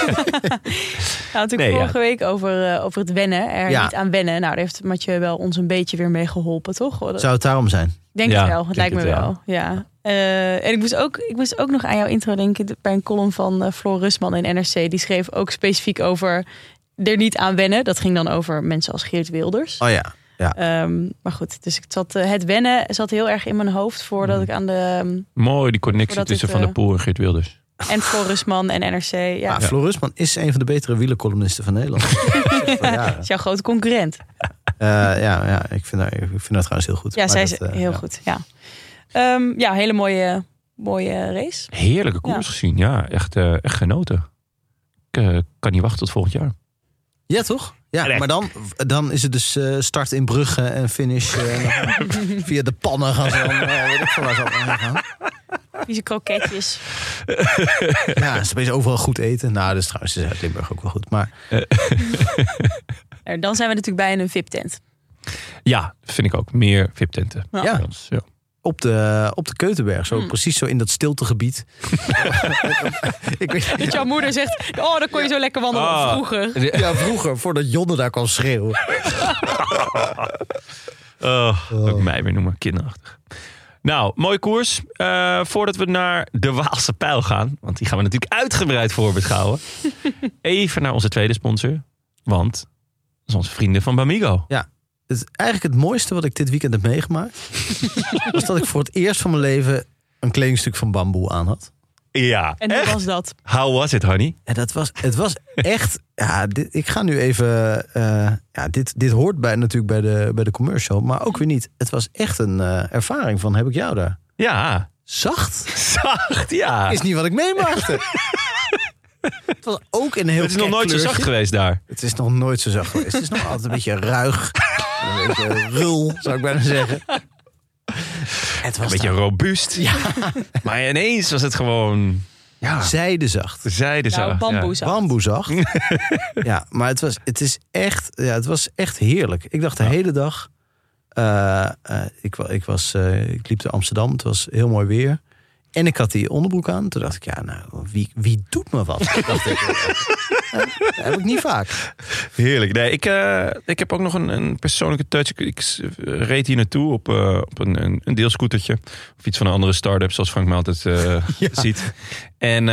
Natuurlijk vorige week over het wennen. Niet aan wennen. Nou, daar heeft Mathieu wel ons een beetje weer mee geholpen, toch? Zou het daarom zijn? Denk het wel. Het lijkt me wel. Ja. En ik moest ook nog aan jouw intro denken... bij een column van Floor Rusman in NRC. Die schreef ook specifiek over er niet aan wennen. Dat ging dan over mensen als Geert Wilders. Oh ja. Ja. Maar goed, dus het wennen zat heel erg in mijn hoofd voordat ik aan de... Mooi, die connectie tussen Van der Poel en Geert Wilders. En Floor Rusman en NRC. Ja. Floor Rusman is een van de betere wielercolumnisten van Nederland. Dat is jouw grote concurrent. Ik vind dat trouwens heel goed. Ja, maar zij is heel goed. Ja, hele mooie race. Heerlijke koers gezien. Ja, echt genoten. Ik kan niet wachten tot volgend jaar. Ja, toch? Ja, maar dan is het dus start in Brugge en finish via de pannen gaan ze dan. Weet ik veel waar ze allemaal gaan. Vieze kroketjes. Ja, ze zijn overal goed eten. Nou, dat is trouwens in Limburg ook wel goed. Maar Dan zijn we natuurlijk bij een VIP-tent. Ja, vind ik ook. Meer VIP-tenten. Ja. Ja. Op de Keutenberg, zo precies zo in dat stiltegebied. Dat jouw moeder zegt, dan kon je zo lekker wandelen vroeger. Ja, vroeger, voordat Jonne daar kwam schreeuwen. Ook mij weer noemen, kinderachtig. Nou, mooie koers. Voordat we naar de Waalse Pijl gaan, want die gaan we natuurlijk uitgebreid voorbeschouwen. Even naar onze tweede sponsor, want dat is onze vrienden van Bamigo. Ja. Eigenlijk het mooiste wat ik dit weekend heb meegemaakt was dat ik voor het eerst van mijn leven een kledingstuk van bamboe aan had. Ja. En hoe was dat? How was it, honey? En het was echt. Ja, ik ga nu even. Dit hoort natuurlijk bij de commercial, maar ook weer niet. Het was echt een ervaring van heb ik jou daar. Ja. Zacht, ja. is niet wat ik meemaakte. Het was ook een heel. Het is nog nooit zo zacht geweest daar. Het is nog nooit zo zacht geweest. Het is nog altijd een beetje ruig. Een beetje rul, zou ik bijna zeggen. Het was een beetje robuust. Ja. Maar ineens was het gewoon. Ja. Zijdezacht. Bamboezacht. Bamboezacht. Ja, maar het was echt heerlijk. Ik dacht de hele dag. Ik liep door Amsterdam. Het was heel mooi weer. En ik had die onderbroek aan. Toen dacht ik, wie doet me wat? Dacht ik. Dat heb ik niet vaak. Heerlijk. Nee, ik heb ook nog een persoonlijke touch. Ik reed hier naartoe op een deelscootertje. Of iets van een andere start-up, zoals Frank me altijd ziet. En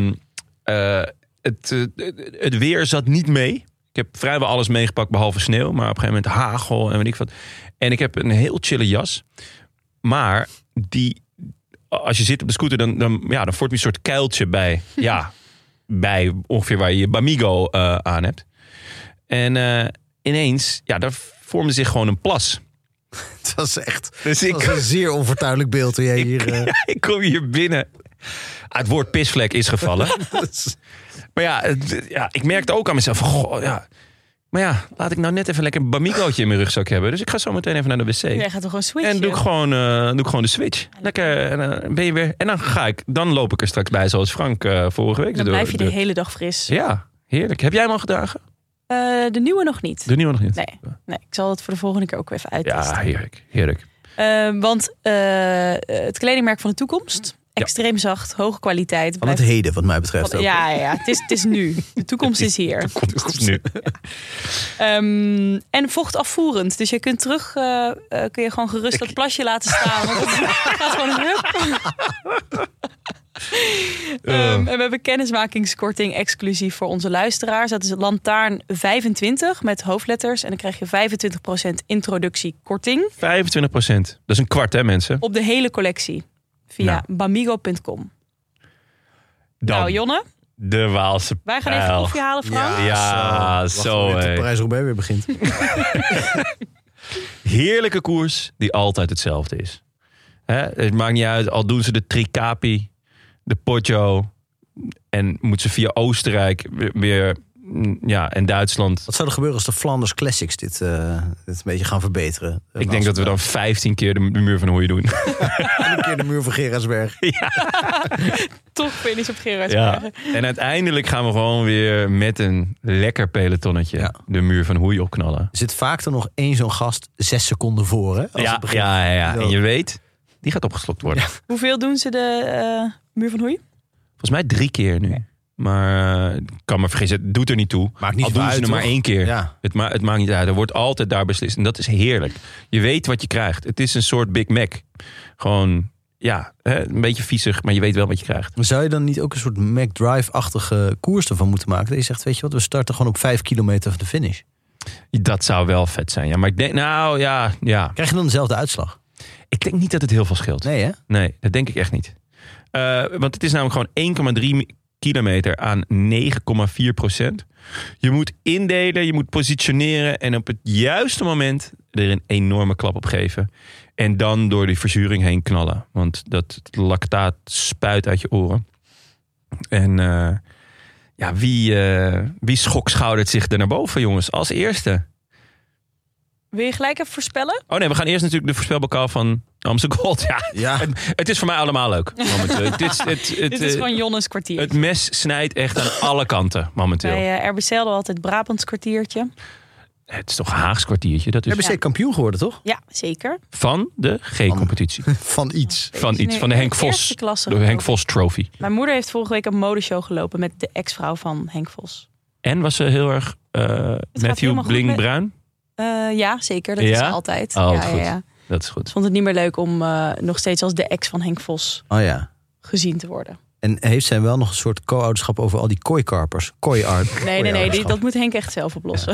het weer zat niet mee. Ik heb vrijwel alles meegepakt, behalve sneeuw. Maar op een gegeven moment hagel en weet ik wat. En ik heb een heel chille jas. Maar als je zit op de scooter, dan vormt je een soort kuiltje bij ongeveer waar je je Bamigo aan hebt. En ineens, daar vormde zich gewoon een plas. Het was echt dus was een zeer onvertuidelijk beeld toen jij hier. Ik kom hier binnen. Het woord pisvlek is gevallen. Maar ik merkte ook aan mezelf van, goh, ja. Maar laat ik nou net even lekker een Bamigootje in mijn rugzak hebben. Dus ik ga zo meteen even naar de wc. Jij gaat toch gewoon switchen? En doe ik gewoon de switch. Lekker, en ben je weer. En dan loop ik er straks bij, zoals Frank vorige week. Dan blijf je de hele dag fris. Ja, heerlijk. Heb jij hem al gedragen? De nieuwe nog niet. De nieuwe nog niet? Nee, ik zal het voor de volgende keer ook even uittesten. Ja, heerlijk. Want het kledingmerk van de toekomst. Extreem zacht, hoge kwaliteit. Van het heden, wat mij betreft ook. Ja, het is nu. De toekomst is hier. De toekomst is nu. En vochtafvoerend. Dus je kunt terug, kun je gewoon gerust dat plasje laten staan. Want het gaat gewoon en we hebben kennismakingskorting exclusief voor onze luisteraars. Dat is het Lantaarn 25 met hoofdletters. En dan krijg je 25% introductiekorting. 25%. Dat is een kwart, hè, mensen? Op de hele collectie. Via bamigo.com. Nou, Jonne. De Waalse Wij gaan even koffie halen, Frank. Ja, zo. De Parijs-Roubaix weer begint. Heerlijke koers die altijd hetzelfde is. Het maakt niet uit, al doen ze de Tricapi, de Poggio en moeten ze via Oostenrijk weer en Duitsland. Wat zou er gebeuren als de Flanders Classics dit een beetje gaan verbeteren? Ik denk dat we dan 15 keer de muur van Hoei doen. En een keer de muur van Gerardsberg. Ja. Toch finish op Gerardsberg. Ja. En uiteindelijk gaan we gewoon weer met een lekker pelotonnetje de muur van Hoei opknallen. Er zit vaak er nog één zo'n gast 6 seconden voor. Hè, als het begint. Ja. En je weet, die gaat opgeslokt worden. Ja. Hoeveel doen ze de muur van Hoei? Volgens mij 3 keer nu. Maar ik kan me vergissen, het doet er niet toe. Maakt niet al doen uit, ze er maar 1 keer. Ja. Het maakt niet uit. Er wordt altijd daar beslist. En dat is heerlijk. Je weet wat je krijgt. Het is een soort Big Mac. Gewoon, een beetje viezig, maar je weet wel wat je krijgt. Maar zou je dan niet ook een soort McDrive-achtige koers ervan moeten maken? Dat je zegt, weet je wat, we starten gewoon op 5 kilometer van de finish. Dat zou wel vet zijn. Ja, maar ik denk, ja. Krijg je dan dezelfde uitslag? Ik denk niet dat het heel veel scheelt. Nee, hè? Nee, dat denk ik echt niet. Want het is namelijk gewoon 1,3 kilometer aan 9,4%. Je moet indelen, je moet positioneren en op het juiste moment er een enorme klap op geven. En dan door die verzuring heen knallen. Want dat lactaat spuit uit je oren. En wie schokschoudert zich er naar boven, jongens? Als eerste. Wil je gelijk even voorspellen? Oh nee, we gaan eerst natuurlijk de voorspelbokaal van Amstel Gold. Ja. Het is voor mij allemaal leuk. Dit is gewoon Jonnes kwartier. Het mes snijdt echt aan alle kanten momenteel. Bij RBC hadden we altijd Brabants kwartiertje. Het is toch een Haags kwartiertje? Dat is RBC kampioen geworden, toch? Ja, zeker. van de G-competitie. Van iets. Van de Henk Vos. Eerste klasse, De Henk Vos Trophy. Mijn moeder heeft vorige week een modeshow gelopen met de ex-vrouw van Henk Vos. En was ze heel erg helemaal Matthew goed Bling met- Bruin? Ja, zeker. Dat Ja? is ze altijd. Oh, ja, goed. ja. Dat is goed. Ze vond het niet meer leuk om nog steeds als de ex van Henk Vos Oh ja. gezien te worden. En heeft zij wel nog een soort co-ouderschap over al die kooikarpers? Kooiart. Nee, dat moet Henk echt zelf oplossen.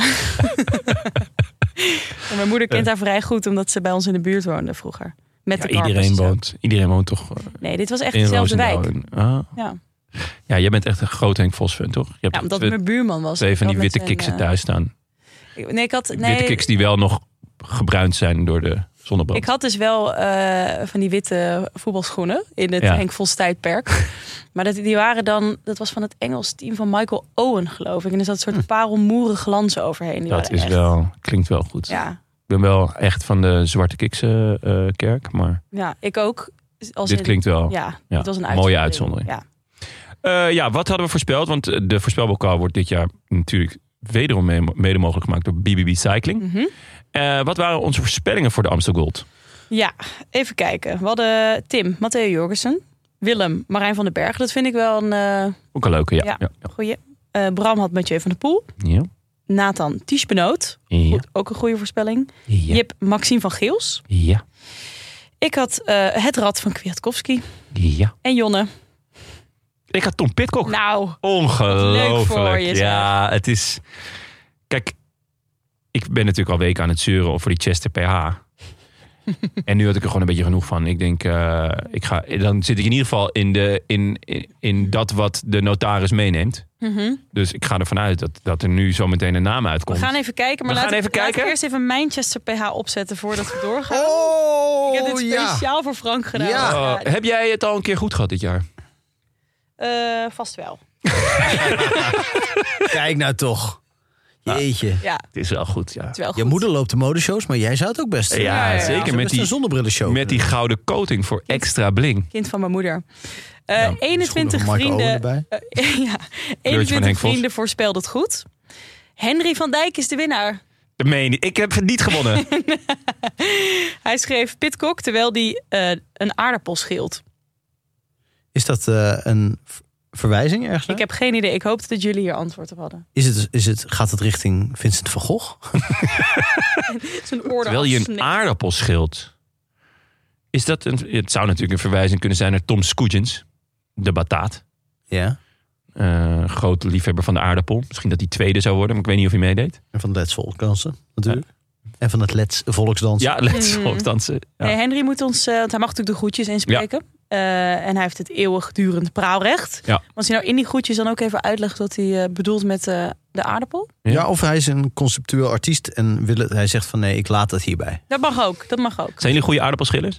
En mijn moeder kent haar vrij goed, omdat ze bij ons in de buurt woonde vroeger. Met de karpers. Iedereen woont toch Nee, dit was echt in dezelfde wijk. Roosendaal. Ja. Ja, jij bent echt een groot Henk Vos fan, toch? Je hebt Ja, omdat het mijn buurman was. twee van die Ik had witte met kiksen zijn, thuis staan. Witte kiks die wel nog gebruind zijn door de zonnebrand. Ik had dus wel van die witte voetbalschoenen in het Henk Vos tijdperk. Maar die waren dan, dat was van het Engels team van Michael Owen, geloof ik. En er zat een soort parelmoeren glans overheen. Die Dat waren is echt, wel, klinkt wel goed. Ja, Ik ben wel echt van de Zwarte Kiksen kerk, maar ja, ik ook. Als dit klinkt wel Ja, ja, het was een een mooie uitzondering. Ja. Wat hadden we voorspeld? Want de voorspelbokaal wordt dit jaar natuurlijk wederom mede mogelijk gemaakt door BBB Cycling. Mhm. Wat waren onze voorspellingen voor de Amstel Gold? Ja, even kijken. We hadden Tim, Matteo Jorgensen, Willem, Marijn van den Berg. Dat vind ik wel een Ook een leuke, ja. goeie. Bram had Mathieu van der Poel. Ja. Nathan Ties Benoot. Ja. Goed, ook een goede voorspelling. Ja. Jip Maxime van Geels. Ja. Ik had het rad van Kwiatkowski. Ja. En Jonne. Ik had Tom Pidcock. Nou, Ongelooflijk. leuk voor je, zeg. Ja, het is... Kijk, ik ben natuurlijk al weken aan het zeuren over die Chester PH. En nu had ik er gewoon een beetje genoeg van. Ik denk, dan zit ik in ieder geval in dat wat de notaris meeneemt. Dus ik ga ervan uit dat er nu zometeen een naam uitkomt. we gaan even kijken. Maar laat ik eerst even Manchester PH opzetten voordat we doorgaan. Oh, Ik heb dit speciaal voor Frank gedaan. Ja. Heb jij het al een keer goed gehad dit jaar? Vast wel. Kijk nou toch. Jeetje. Ja, Het is wel goed, ja. het is wel goed. Je moeder loopt de modeshows, maar jij zou het ook best. Ja, ja. zeker met Best een die, zonnebrillenshow. met die gouden coating voor extra bling. Kind van mijn moeder. Ja, 21 schoenen van Michael Owen vrienden. erbij. Ja, van 21 Henk Vos. vrienden voorspelt het goed. Henry van Dijk is de winnaar. Dat meen je niet. Ik heb het niet gewonnen. Hij schreef Pidcock terwijl hij een aardappel schilt. Is dat een verwijzing ergens naar? Ik heb geen idee. Ik hoopte dat jullie hier antwoord op hadden. Gaat het richting Vincent van Gogh? Zijn oor Terwijl je een aardappel schilt. Is dat het zou natuurlijk een verwijzing kunnen zijn naar Tom Scootjens. De bataat. Ja. Grote liefhebber van de aardappel. Misschien dat hij tweede zou worden, maar ik weet niet of hij meedeed. En van het Let's Volksdansen natuurlijk. En van het Let's Volksdansen. Ja, let's volksdansen. Ja. Nee, Henry moet ons, want hij mag natuurlijk de groetjes inspreken. En hij heeft het eeuwigdurend praalrecht. Ja. Als hij nou in die groetjes dan ook even uitlegt wat hij bedoelt met de aardappel. Ja, of hij is een conceptueel artiest en hij zegt van nee, ik laat het hierbij. Dat mag ook. Zijn jullie goede aardappelschillers?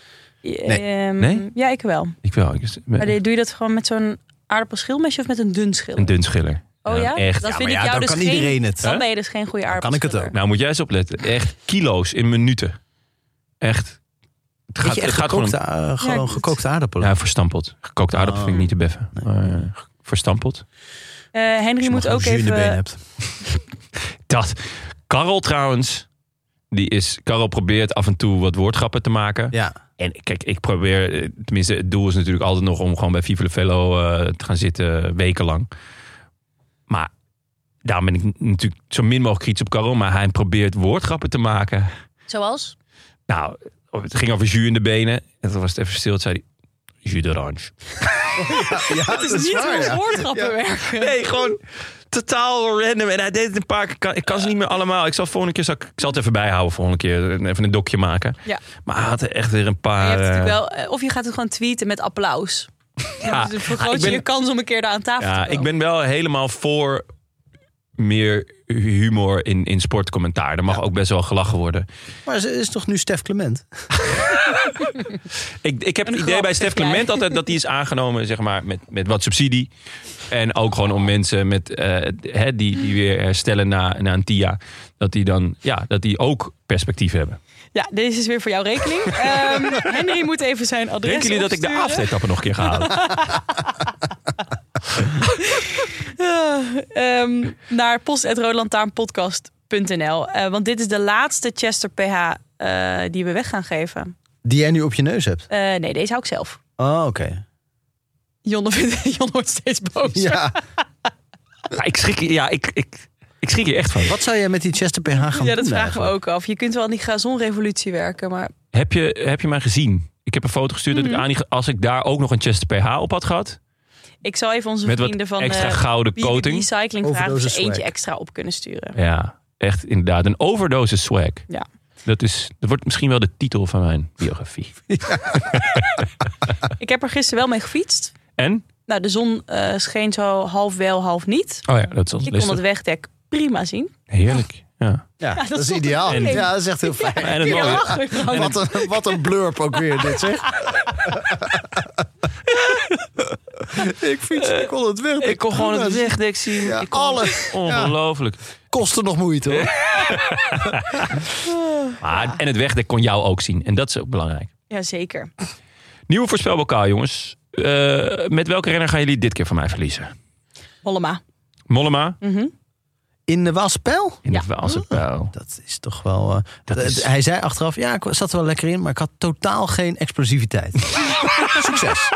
Nee. Ja, ik wel. Ik wel. Maar doe je dat gewoon met zo'n aardappelschilmesje of met een dun schil? Een dun schiller. Oh ja? Echt. Dat Ja, vind maar ik jou dan dus kan geen... iedereen het. Dan ben je dus geen goede kan ik aardappelschiller. het ook. Nou, moet jij eens opletten. Echt kilo's in minuten. Echt. Het Weet je, echt gaat gewoon... gewoon gekookte aardappelen. Ja, verstampeld. Gekookte aardappel vind ik niet te beffen. Verstampeld. Henry Als je moet maar ook gewoon jus in de benen even... hebt. Dat. Karel trouwens. Karel probeert af en toe wat woordgrappen te maken. Ja. En kijk, ik probeer... Tenminste, het doel is natuurlijk altijd nog om gewoon bij Vive le Velo te gaan zitten wekenlang. Maar daarom ben ik natuurlijk zo min mogelijk kritisch op Karel. Maar hij probeert woordgrappen te maken. Zoals? Nou, het ging over jus in de benen. En toen was het even stil. Toen zei hij, jus d'orange. Ja, Het is niet hoe woordgrappen werken. Nee, gewoon totaal random. En hij deed het een paar keer. Ik kan ze niet meer allemaal. Ik zal het even bijhouden volgende keer. Even een dokje maken. Ja. Maar hij had er echt weer een paar... Je hebt natuurlijk wel, of je gaat het gewoon tweeten met applaus. Dus vergroot je kans om een keer daar aan tafel te komen. Ik ben wel helemaal voor meer humor in sportcommentaar. Er mag ook best wel gelachen worden. Maar ze is toch nu Stef Clement? Ik heb het idee bij Stef Clement altijd dat die is aangenomen, zeg maar, met wat subsidie. En ook gewoon om mensen die weer herstellen na een TIA. Dat die ook perspectief hebben. Ja, deze is weer voor jouw rekening. Henry moet even zijn adres Denken jullie dat ik de afsteektappen nog een keer ga halen? Naar post@roodlantaarnpodcast.nl. Want dit is de laatste Chester PH die we weg gaan geven. Die jij nu op je neus hebt? Nee, deze hou ik zelf. Oh, oké. Jon wordt steeds boos. Ja. Ik schrik hier echt van. Wat zou jij met die Chester PH gaan doen? Ja, dat vragen we ook af. Je kunt wel aan die gazonrevolutie werken, maar... Heb je mij gezien? Ik heb een foto gestuurd dat als ik daar ook nog een Chester PH op had gehad. Ik zal even onze vrienden van extra gouden coating. Recycling vragen of ze eentje extra op kunnen sturen. Ja, echt inderdaad. Een overdosis swag. Ja. Dat wordt misschien wel de titel van mijn biografie. Ja. Ik heb er gisteren wel mee gefietst. En? Nou, de zon scheen zo half wel, half niet. Oh ja, dat is ik kon het wegdek prima zien. Heerlijk. Ja, dat is ideaal. Ja, dat is echt heel fijn. Ja, en het wat een blurp ook weer dit, zeg. Ik kon het weg. Ik kon gewoon het wegdek zien. Ja, alles. Ongelooflijk. Ja. Kostte nog moeite, hoor. En het wegdek kon jou ook zien. En dat is ook belangrijk. Jazeker. Nieuwe voorspelbokaal, jongens. Met welke renner gaan jullie dit keer van mij verliezen? Mollema? Mm-hmm. In de Waalse Pijl? In de Waalse Pijl. Dat is toch wel... Hij zei achteraf, ik zat er wel lekker in, maar ik had totaal geen explosiviteit. Succes.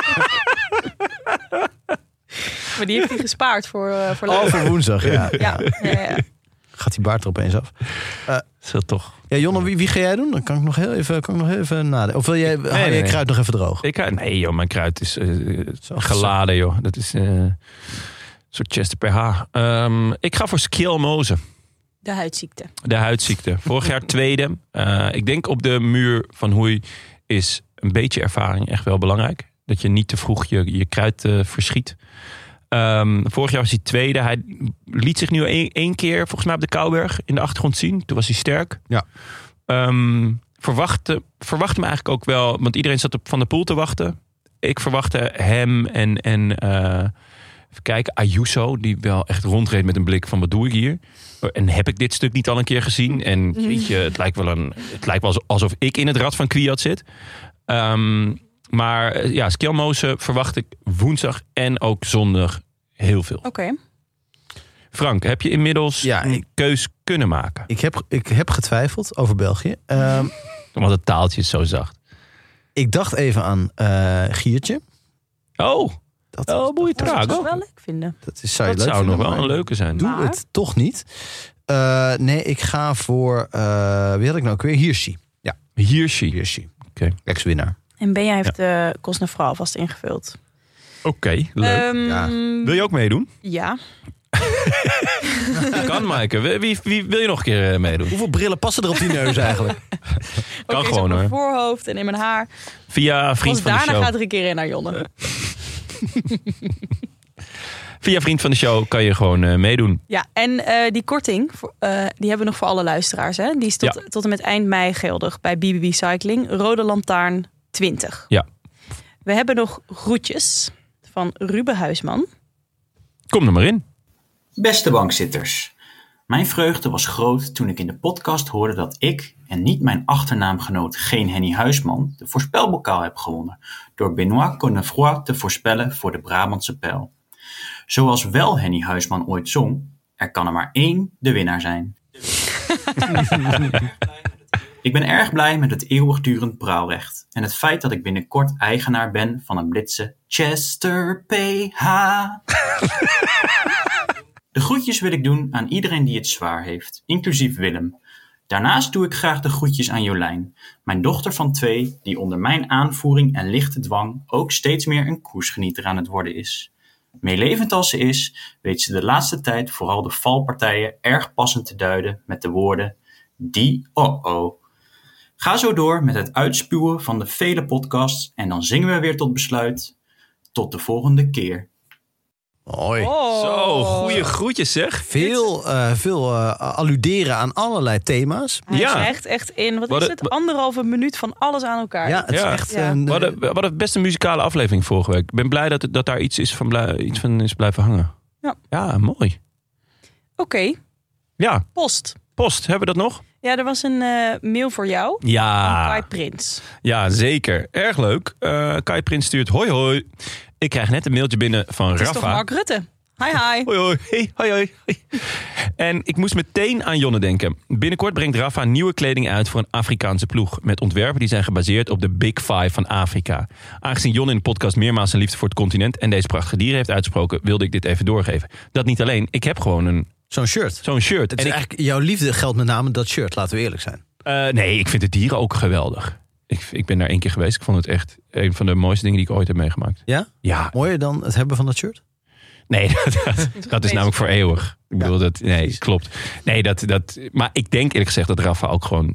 Maar die heeft hij gespaard voor voor woensdag, ja. Gaat die baard er opeens af. Is dat toch? Ja, Jonne, wie ga jij doen? Dan kan ik nog heel even nadenken. Of wil jij je kruid nog even droog? Nee joh, mijn kruid is geladen joh. Dat is een soort Chester PH. Ik ga voor Skjelmose. De huidziekte. Vorig jaar tweede. Ik denk op de muur van Hoei is een beetje ervaring echt wel belangrijk. Dat je niet te vroeg je kruid verschiet. Vorig jaar was hij tweede. Hij liet zich nu één keer volgens mij op de Kouwberg in de achtergrond zien. Toen was hij sterk. Ja. Verwachtte me eigenlijk ook wel, want iedereen zat op Van der Poel te wachten. Ik verwachtte hem en even kijken, Ayuso, die wel echt rondreed met een blik van wat doe ik hier? En heb ik dit stuk niet al een keer gezien? En weet je, het lijkt wel alsof ik in het rad van Kwiat zit. Maar Skjelmose verwacht ik woensdag en ook zondag heel veel. Oké. Frank, heb je inmiddels een keus kunnen maken? Ik heb getwijfeld over België. Want het taaltje is zo zacht. Ik dacht even aan Giertje. Moet je traag. Dat wel leuk vinden. Dat zou nog wel een leuke zijn. Doe het toch niet. Nee, ik ga voor... wie had ik nou ook weer? Hirschi. Ja. Hirschi. Oké. Ex-winnaar. En Benja heeft de Cosnefroid alvast ingevuld. Oké, leuk. Wil je ook meedoen? Ja. Kan, Maaike. Wie wil je nog een keer meedoen? Hoeveel brillen passen er op die neus eigenlijk? Kan gewoon hoor. Mijn voorhoofd en in mijn haar. Via Vriend van de Show. Daarna gaat er een keer in naar Jonne. Via Vriend van de Show kan je gewoon meedoen. Ja, en die korting, die hebben we nog voor alle luisteraars. Hè? Die is tot en met eind mei geldig bij BBB Cycling. Rode Lantaarn 20. Ja. We hebben nog groetjes van Ruben Huisman. Kom er maar in. Beste bankzitters. Mijn vreugde was groot toen ik in de podcast hoorde dat ik en niet mijn achternaamgenoot geen Henny Huisman de voorspelbokaal heb gewonnen door Benoît Cosnefroid te voorspellen voor de Brabantse Pijl. Zoals wel Henny Huisman ooit zong, er kan er maar één de winnaar zijn. Ik ben erg blij met het eeuwigdurend praalrecht en het feit dat ik binnenkort eigenaar ben van een blitse Chester PH. De groetjes wil ik doen aan iedereen die het zwaar heeft, inclusief Willem. Daarnaast doe ik graag de groetjes aan Jolijn, mijn dochter van 2, die onder mijn aanvoering en lichte dwang ook steeds meer een koersgenieter aan het worden is. Meelevend als ze is, weet ze de laatste tijd vooral de valpartijen erg passend te duiden met de woorden die oh-oh. Ga zo door met het uitspuwen van de vele podcasts en dan zingen we weer tot besluit. tot de volgende keer. Mooi. Zo, goede groetjes zeg. Veel alluderen aan allerlei thema's. Hij Ja. krijgt echt in, wat is het, 1,5 minuut van alles aan elkaar. Ja, het is echt... Ja. We hadden best een muzikale aflevering vorige week. Ik ben blij dat daar iets van is blijven hangen. Ja, mooi. Oké, Ja, post. hebben we dat nog? Ja, er was een mail voor jou. Van Ja, Kai Prins. ja zeker. Erg leuk. Kai Prins stuurt, hoi hoi. Ik krijg net een mailtje binnen van Het is Rafa. toch Mark Rutte? Hi. Hoi hoi. Hey, hoi hoi. En ik moest meteen aan Jonne denken. Binnenkort brengt Rafa nieuwe kleding uit voor een Afrikaanse ploeg. Met ontwerpen die zijn gebaseerd op de Big Five van Afrika. Aangezien Jonne in de podcast meermaals zijn liefde voor het continent en deze prachtige dieren heeft uitgesproken, wilde ik dit even doorgeven. Dat niet alleen. Ik heb gewoon Zo'n shirt. zo'n shirt. Het is En eigenlijk, jouw liefde geldt met name dat shirt, laten we eerlijk zijn. nee, ik vind de dieren ook geweldig. Ik ben daar 1 keer geweest. Ik vond het echt een van de mooiste dingen die ik ooit heb meegemaakt. Ja? Ja, Mooier dan het hebben van dat shirt? nee, dat is namelijk voor eeuwig. Ik bedoel, nee, klopt. Nee, maar ik denk eerlijk gezegd dat Rafa ook gewoon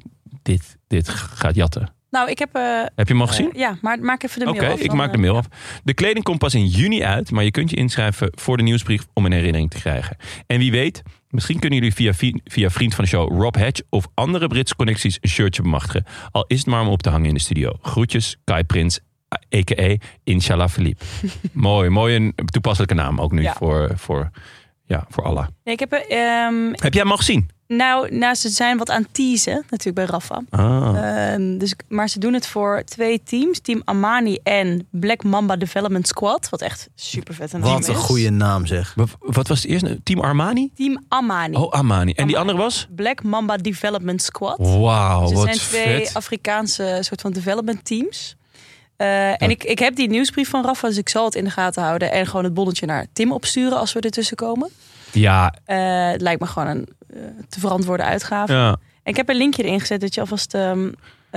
dit gaat jatten. Nou, ik heb... Heb je hem al gezien? ja, maar maak even de mail Oké, af. ik maak de mail af. De kleding komt pas in juni uit, maar je kunt je inschrijven voor de nieuwsbrief om een herinnering te krijgen. En wie weet, misschien kunnen jullie via vriend van de show Rob Hedge of andere Britse connecties een shirtje bemachtigen. Al is het maar om op te hangen in de studio. Groetjes, Kai Prins, a.k.a. Inshallah Philippe. Mooi een toepasselijke naam ook nu Ja. voor Allah. Nee, ik heb... Heb jij hem al gezien? Nou, ze zijn wat aan het teasen, natuurlijk bij Rafa. Maar ze doen het voor 2 teams. Team Amani en Black Mamba Development Squad. Wat echt super vet naam is. Wat een goede naam zeg. Wat was het eerste? Team Armani? Team Amani. Oh, Amani. En die andere was? Black Mamba Development Squad. Wauw, Dus er wat zijn 2 vet. Afrikaanse soort van development teams. En ik heb die nieuwsbrief van Rafa, dus ik zal het in de gaten houden. En gewoon het bonnetje naar Tim opsturen als we ertussen komen. Ja, Het lijkt me gewoon een te verantwoorde uitgave. ja. En ik heb een linkje erin gezet dat je alvast de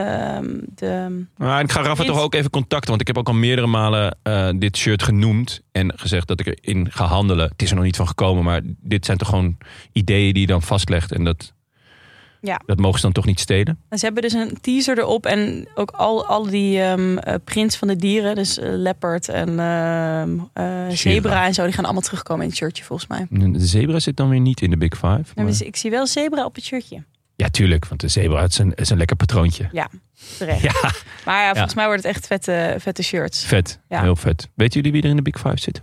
Maar ik ga Rafa toch ook even contacten. Want ik heb ook al meerdere malen dit shirt genoemd. En gezegd dat ik erin ga handelen. Het is er nog niet van gekomen. Maar dit zijn toch gewoon ideeën die je dan vastlegt. En dat mogen ze dan toch niet stelen? En ze hebben dus een teaser erop. En ook al die prints van de dieren. Dus leopard en zebra en zo. Die gaan allemaal terugkomen in het shirtje volgens mij. De zebra zit dan weer niet in de Big Five. Nou, Maar... dus ik zie wel zebra op het shirtje. Ja, tuurlijk. Want de zebra is een lekker patroontje. Ja, terecht. Ja, Maar volgens mij wordt het echt vette shirts. vet. Ja. Heel vet. Weten jullie wie er in de Big Five zit?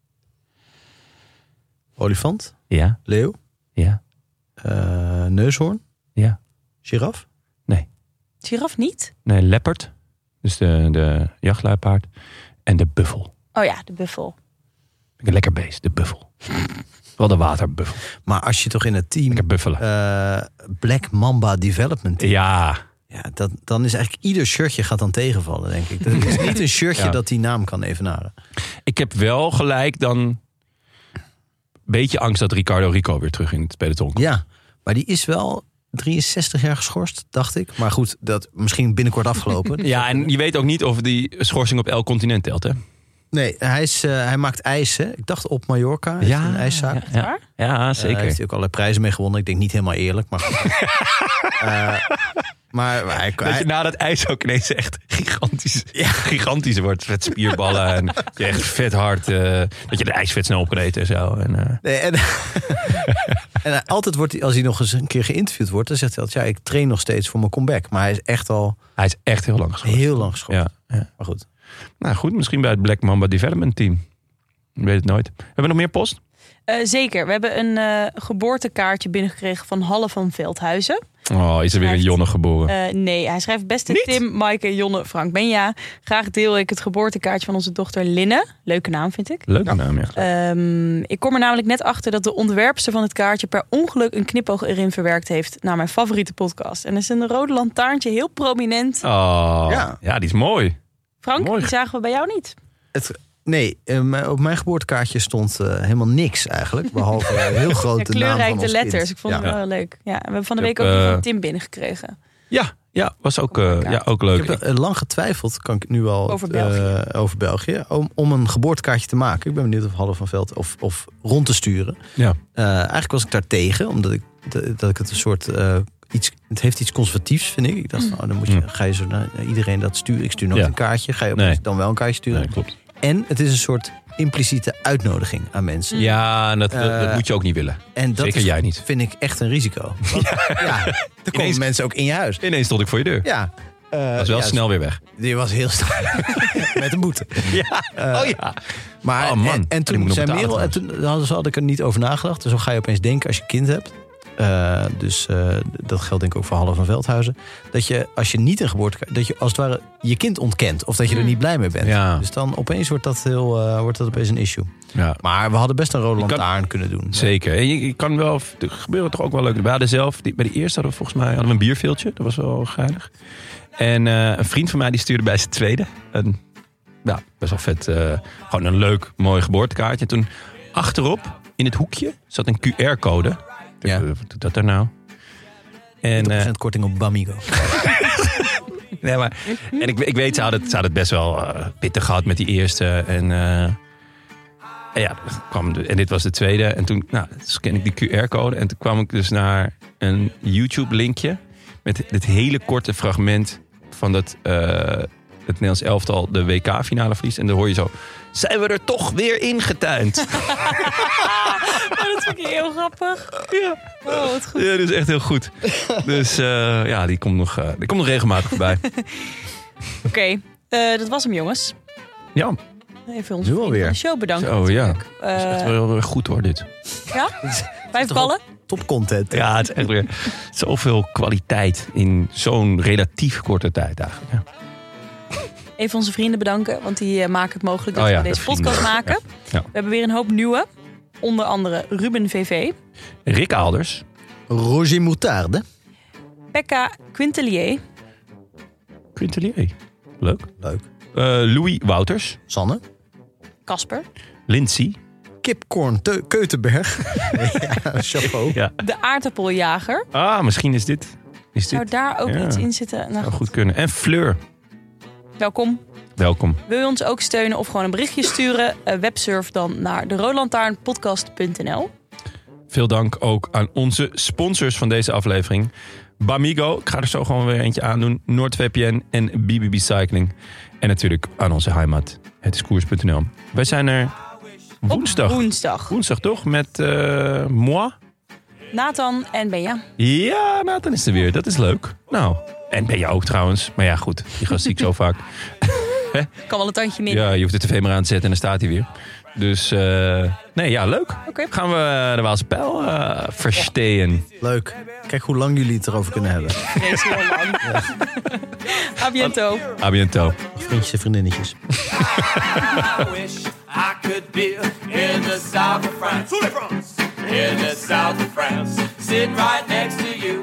Olifant, Ja. leeuw, Ja. neushoorn, Ja. giraf. Giraf niet? Nee, leopard. Dus de jachtluipaard. En de buffel. Oh ja, de buffel. Een lekker beest, de buffel. Wel de waterbuffel. Maar als je toch in het team Lekker buffelen. Black Mamba Development team, Ja. dan is eigenlijk ieder shirtje gaat dan tegenvallen, denk ik. Dat is niet een shirtje Ja. dat die naam kan evenaren. Ik heb wel gelijk dan een beetje angst dat Rico weer terug in het peloton komt. Ja, maar die is wel 63 jaar geschorst, dacht ik. Maar goed, dat misschien binnenkort afgelopen. Ja, en je weet ook niet of die schorsing op elk continent telt, hè? Nee, hij maakt ijzen. Ik dacht op Mallorca. Heeft een ijszaak. Ja, zeker. Hij heeft ook allerlei prijzen mee gewonnen. Ik denk niet helemaal eerlijk, maar goed. Maar dat je na dat ijs ook ineens echt gigantisch wordt. Vet spierballen en je echt vet hard. Dat je de ijsvet snel op kan eten en zo. En altijd wordt hij, als hij nog eens een keer geïnterviewd wordt, dan zegt hij altijd, ik train nog steeds voor mijn comeback. Maar hij is echt heel lang geschorst. Heel lang geschorst. Ja. Maar goed. Nou goed, misschien bij het Black Mamba Development Team. Ik weet het nooit. Hebben we nog meer post? Zeker. We hebben een geboortekaartje binnengekregen van Halle van Veldhuizen. Oh, is er weer een Jonne geboren? Nee, hij schrijft beste Niet? Tim, Maaike, Jonne, Frank, Benja. Graag deel ik het geboortekaartje van onze dochter Linne. Leuke naam, vind ik. Leuke naam, ja. Ik kom er namelijk net achter dat de ontwerpster van het kaartje per ongeluk een knipoog erin verwerkt heeft naar mijn favoriete podcast. En er is een rode lantaarntje, heel prominent. Oh, ja, die is mooi. Frank, mooi. die zagen we bij jou niet. Nee, op mijn geboortekaartje stond helemaal niks eigenlijk. Behalve heel grote naam van kleurrijke ons letters. kind. Ik vond het wel leuk. Ja, en we hebben van de Ik week heb, ook die van Tim binnengekregen. Ja, was ook, ook leuk. Ik heb lang getwijfeld, kan ik nu al Over België, om een geboortekaartje te maken. Ik ben benieuwd of Halle van Veld of rond te sturen. Ja. Eigenlijk was ik daar tegen, omdat ik het een soort het heeft iets conservatiefs, vind ik. Ik dacht, dan ga je zo naar iedereen dat sturen. Ik stuur nooit een kaartje. Ga je dan wel een kaartje sturen? Nee, klopt. En het is een soort impliciete uitnodiging aan mensen. Ja, en dat moet je ook niet willen. En dat Zeker jij niet. vind ik echt een risico. Want, er komen mensen ook in je huis. Ineens stond ik voor je deur. Ja. Was wel snel weer weg. Die was heel snel. Met een boete. Maar, man. En toen zei Merel, en toen had ik er niet over nagedacht. Dus zo ga je opeens denken als je kind hebt. Dat geldt denk ik ook voor Halle van Veldhuizen. Dat je, als je niet een geboortekaart, dat je als het ware je kind ontkent. Of dat je er niet blij mee bent. Ja. Dus dan opeens wordt dat opeens een issue. Ja. Maar we hadden best een rode lantaarn kunnen doen. Zeker. En je kan wel, er gebeuren toch ook wel leuk. We hadden zelf, bij de eerste hadden we volgens mij een bierveeltje. Dat was wel geinig. En een vriend van mij die stuurde bij zijn tweede best wel vet. Gewoon een leuk, mooi geboortekaartje. En toen achterop, in het hoekje, zat een QR-code. Ja. Wat doet dat er nou? En 20% korting op Bamigo. Nee, maar, en ik weet, ze hadden het best wel pittig gehad met die eerste. En dit was de tweede. En toen scan ik die QR-code. En toen kwam ik dus naar een YouTube-linkje. Met dit hele korte fragment van dat het Nederlands elftal de WK-finale verliest. En dan hoor je zo, zijn we er toch weer ingetuind? Dat vind ik heel grappig. Ja. Oh, wat goed. Ja, dat is echt heel goed. Dus die komt nog regelmatig voorbij. Oké, dat was hem, jongens. Ja. Even onze vrienden van de show bedanken. Oh ja, dat is echt wel goed hoor, dit. Ja? 5 ballen? Top content. Ja, het is echt weer zoveel kwaliteit in zo'n relatief korte tijd eigenlijk. Ja. Even onze vrienden bedanken, want die maken het mogelijk dat we deze podcast maken. Ja. We hebben weer een hoop nieuwe. Onder andere Ruben VV. Rick Aalders. Roger Moutarde. Pekka Quintelier. Leuk. Louis Wouters. Sanne. Casper. Lindsay. Kipcorn Keutenberg. Chapeau. Ja. De aardappeljager. Misschien is dit. Zou daar ook iets in zitten? Zou goed kunnen. En Fleur. Welkom. Wil je ons ook steunen of gewoon een berichtje sturen? Websurf dan naar deroodlantaarnpodcast.nl. Veel dank ook aan onze sponsors van deze aflevering. Bamigo, ik ga er zo gewoon weer eentje aan doen. NordVPN en BBB Cycling. En natuurlijk aan onze heimat, hetiskoers.nl. Wij zijn er woensdag. Woensdag toch? Met moi. Nathan en Benja. Ja, Nathan is er weer. Dat is leuk. Nou, en Benja ook trouwens. Maar ja, goed. Die gast zie ik zo vaak. Kan wel een tandje minder. Ja, je hoeft de tv maar aan te zetten en dan staat hij weer. Dus, leuk. Okay. Gaan we de Waalse Pijl verstehen. Leuk. Kijk hoe lang jullie het erover kunnen hebben. Deze heel lang. Ja. A biento. Vriendjes en vriendinnetjes. I wish I could be in the south of France. In the south of France. Sitting right next to you.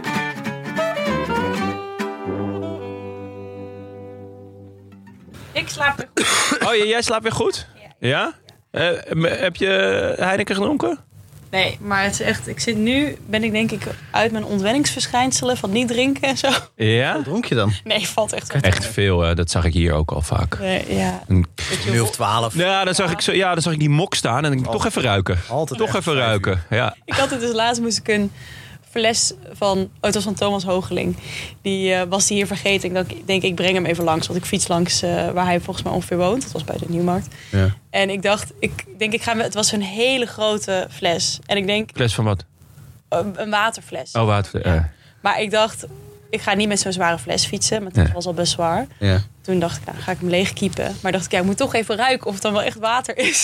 Ik slaap weer goed. Oh, jij slaapt weer goed? Ja? Heb je Heineken gedronken? Nee, maar het is echt... ben ik denk ik uit mijn ontwenningsverschijnselen van niet drinken en zo. Ja? Wat dronk je dan? Nee, valt echt wel. Echt veel, dat zag ik hier ook al vaak. Ja. Een uur of 12. Ja, dan zag ik die mok staan en ik toch even ruiken. Altijd toch even ruiken, ja. Ik had het dus laatst, moest ik een fles van... het was van Thomas Hoogeling. Die was die hier vergeten. Ik denk, ik breng hem even langs. Want ik fiets langs waar hij volgens mij ongeveer woont. Dat was bij de Nieuwmarkt. Ja. En ik dacht, het was zo'n hele grote fles. En ik denk... Fles van wat? Een waterfles. Oh, waterfles. Ja. Maar ik dacht, ik ga niet met zo'n zware fles fietsen. Maar het was al best zwaar. Ja. Toen dacht ik, ga ik hem leegkiepen. Maar dacht ik, ik moet toch even ruiken of het dan wel echt water is.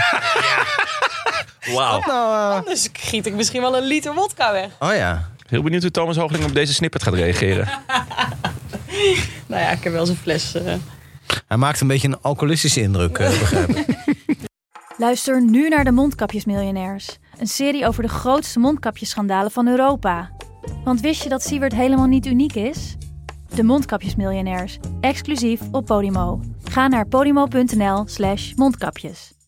Wauw. Anders giet ik misschien wel een liter wodka weg. Oh ja. Heel benieuwd hoe Thomas Hoogeling op deze snippet gaat reageren. Nou ja, ik heb wel zijn fles. Hij maakt een beetje een alcoholistische indruk, begrijp ik. Luister nu naar de Mondkapjesmiljonairs. Een serie over de grootste mondkapjesschandalen van Europa. Want wist je dat Siewert helemaal niet uniek is? De Mondkapjesmiljonairs, exclusief op Podimo. Ga naar podimo.nl/mondkapjes.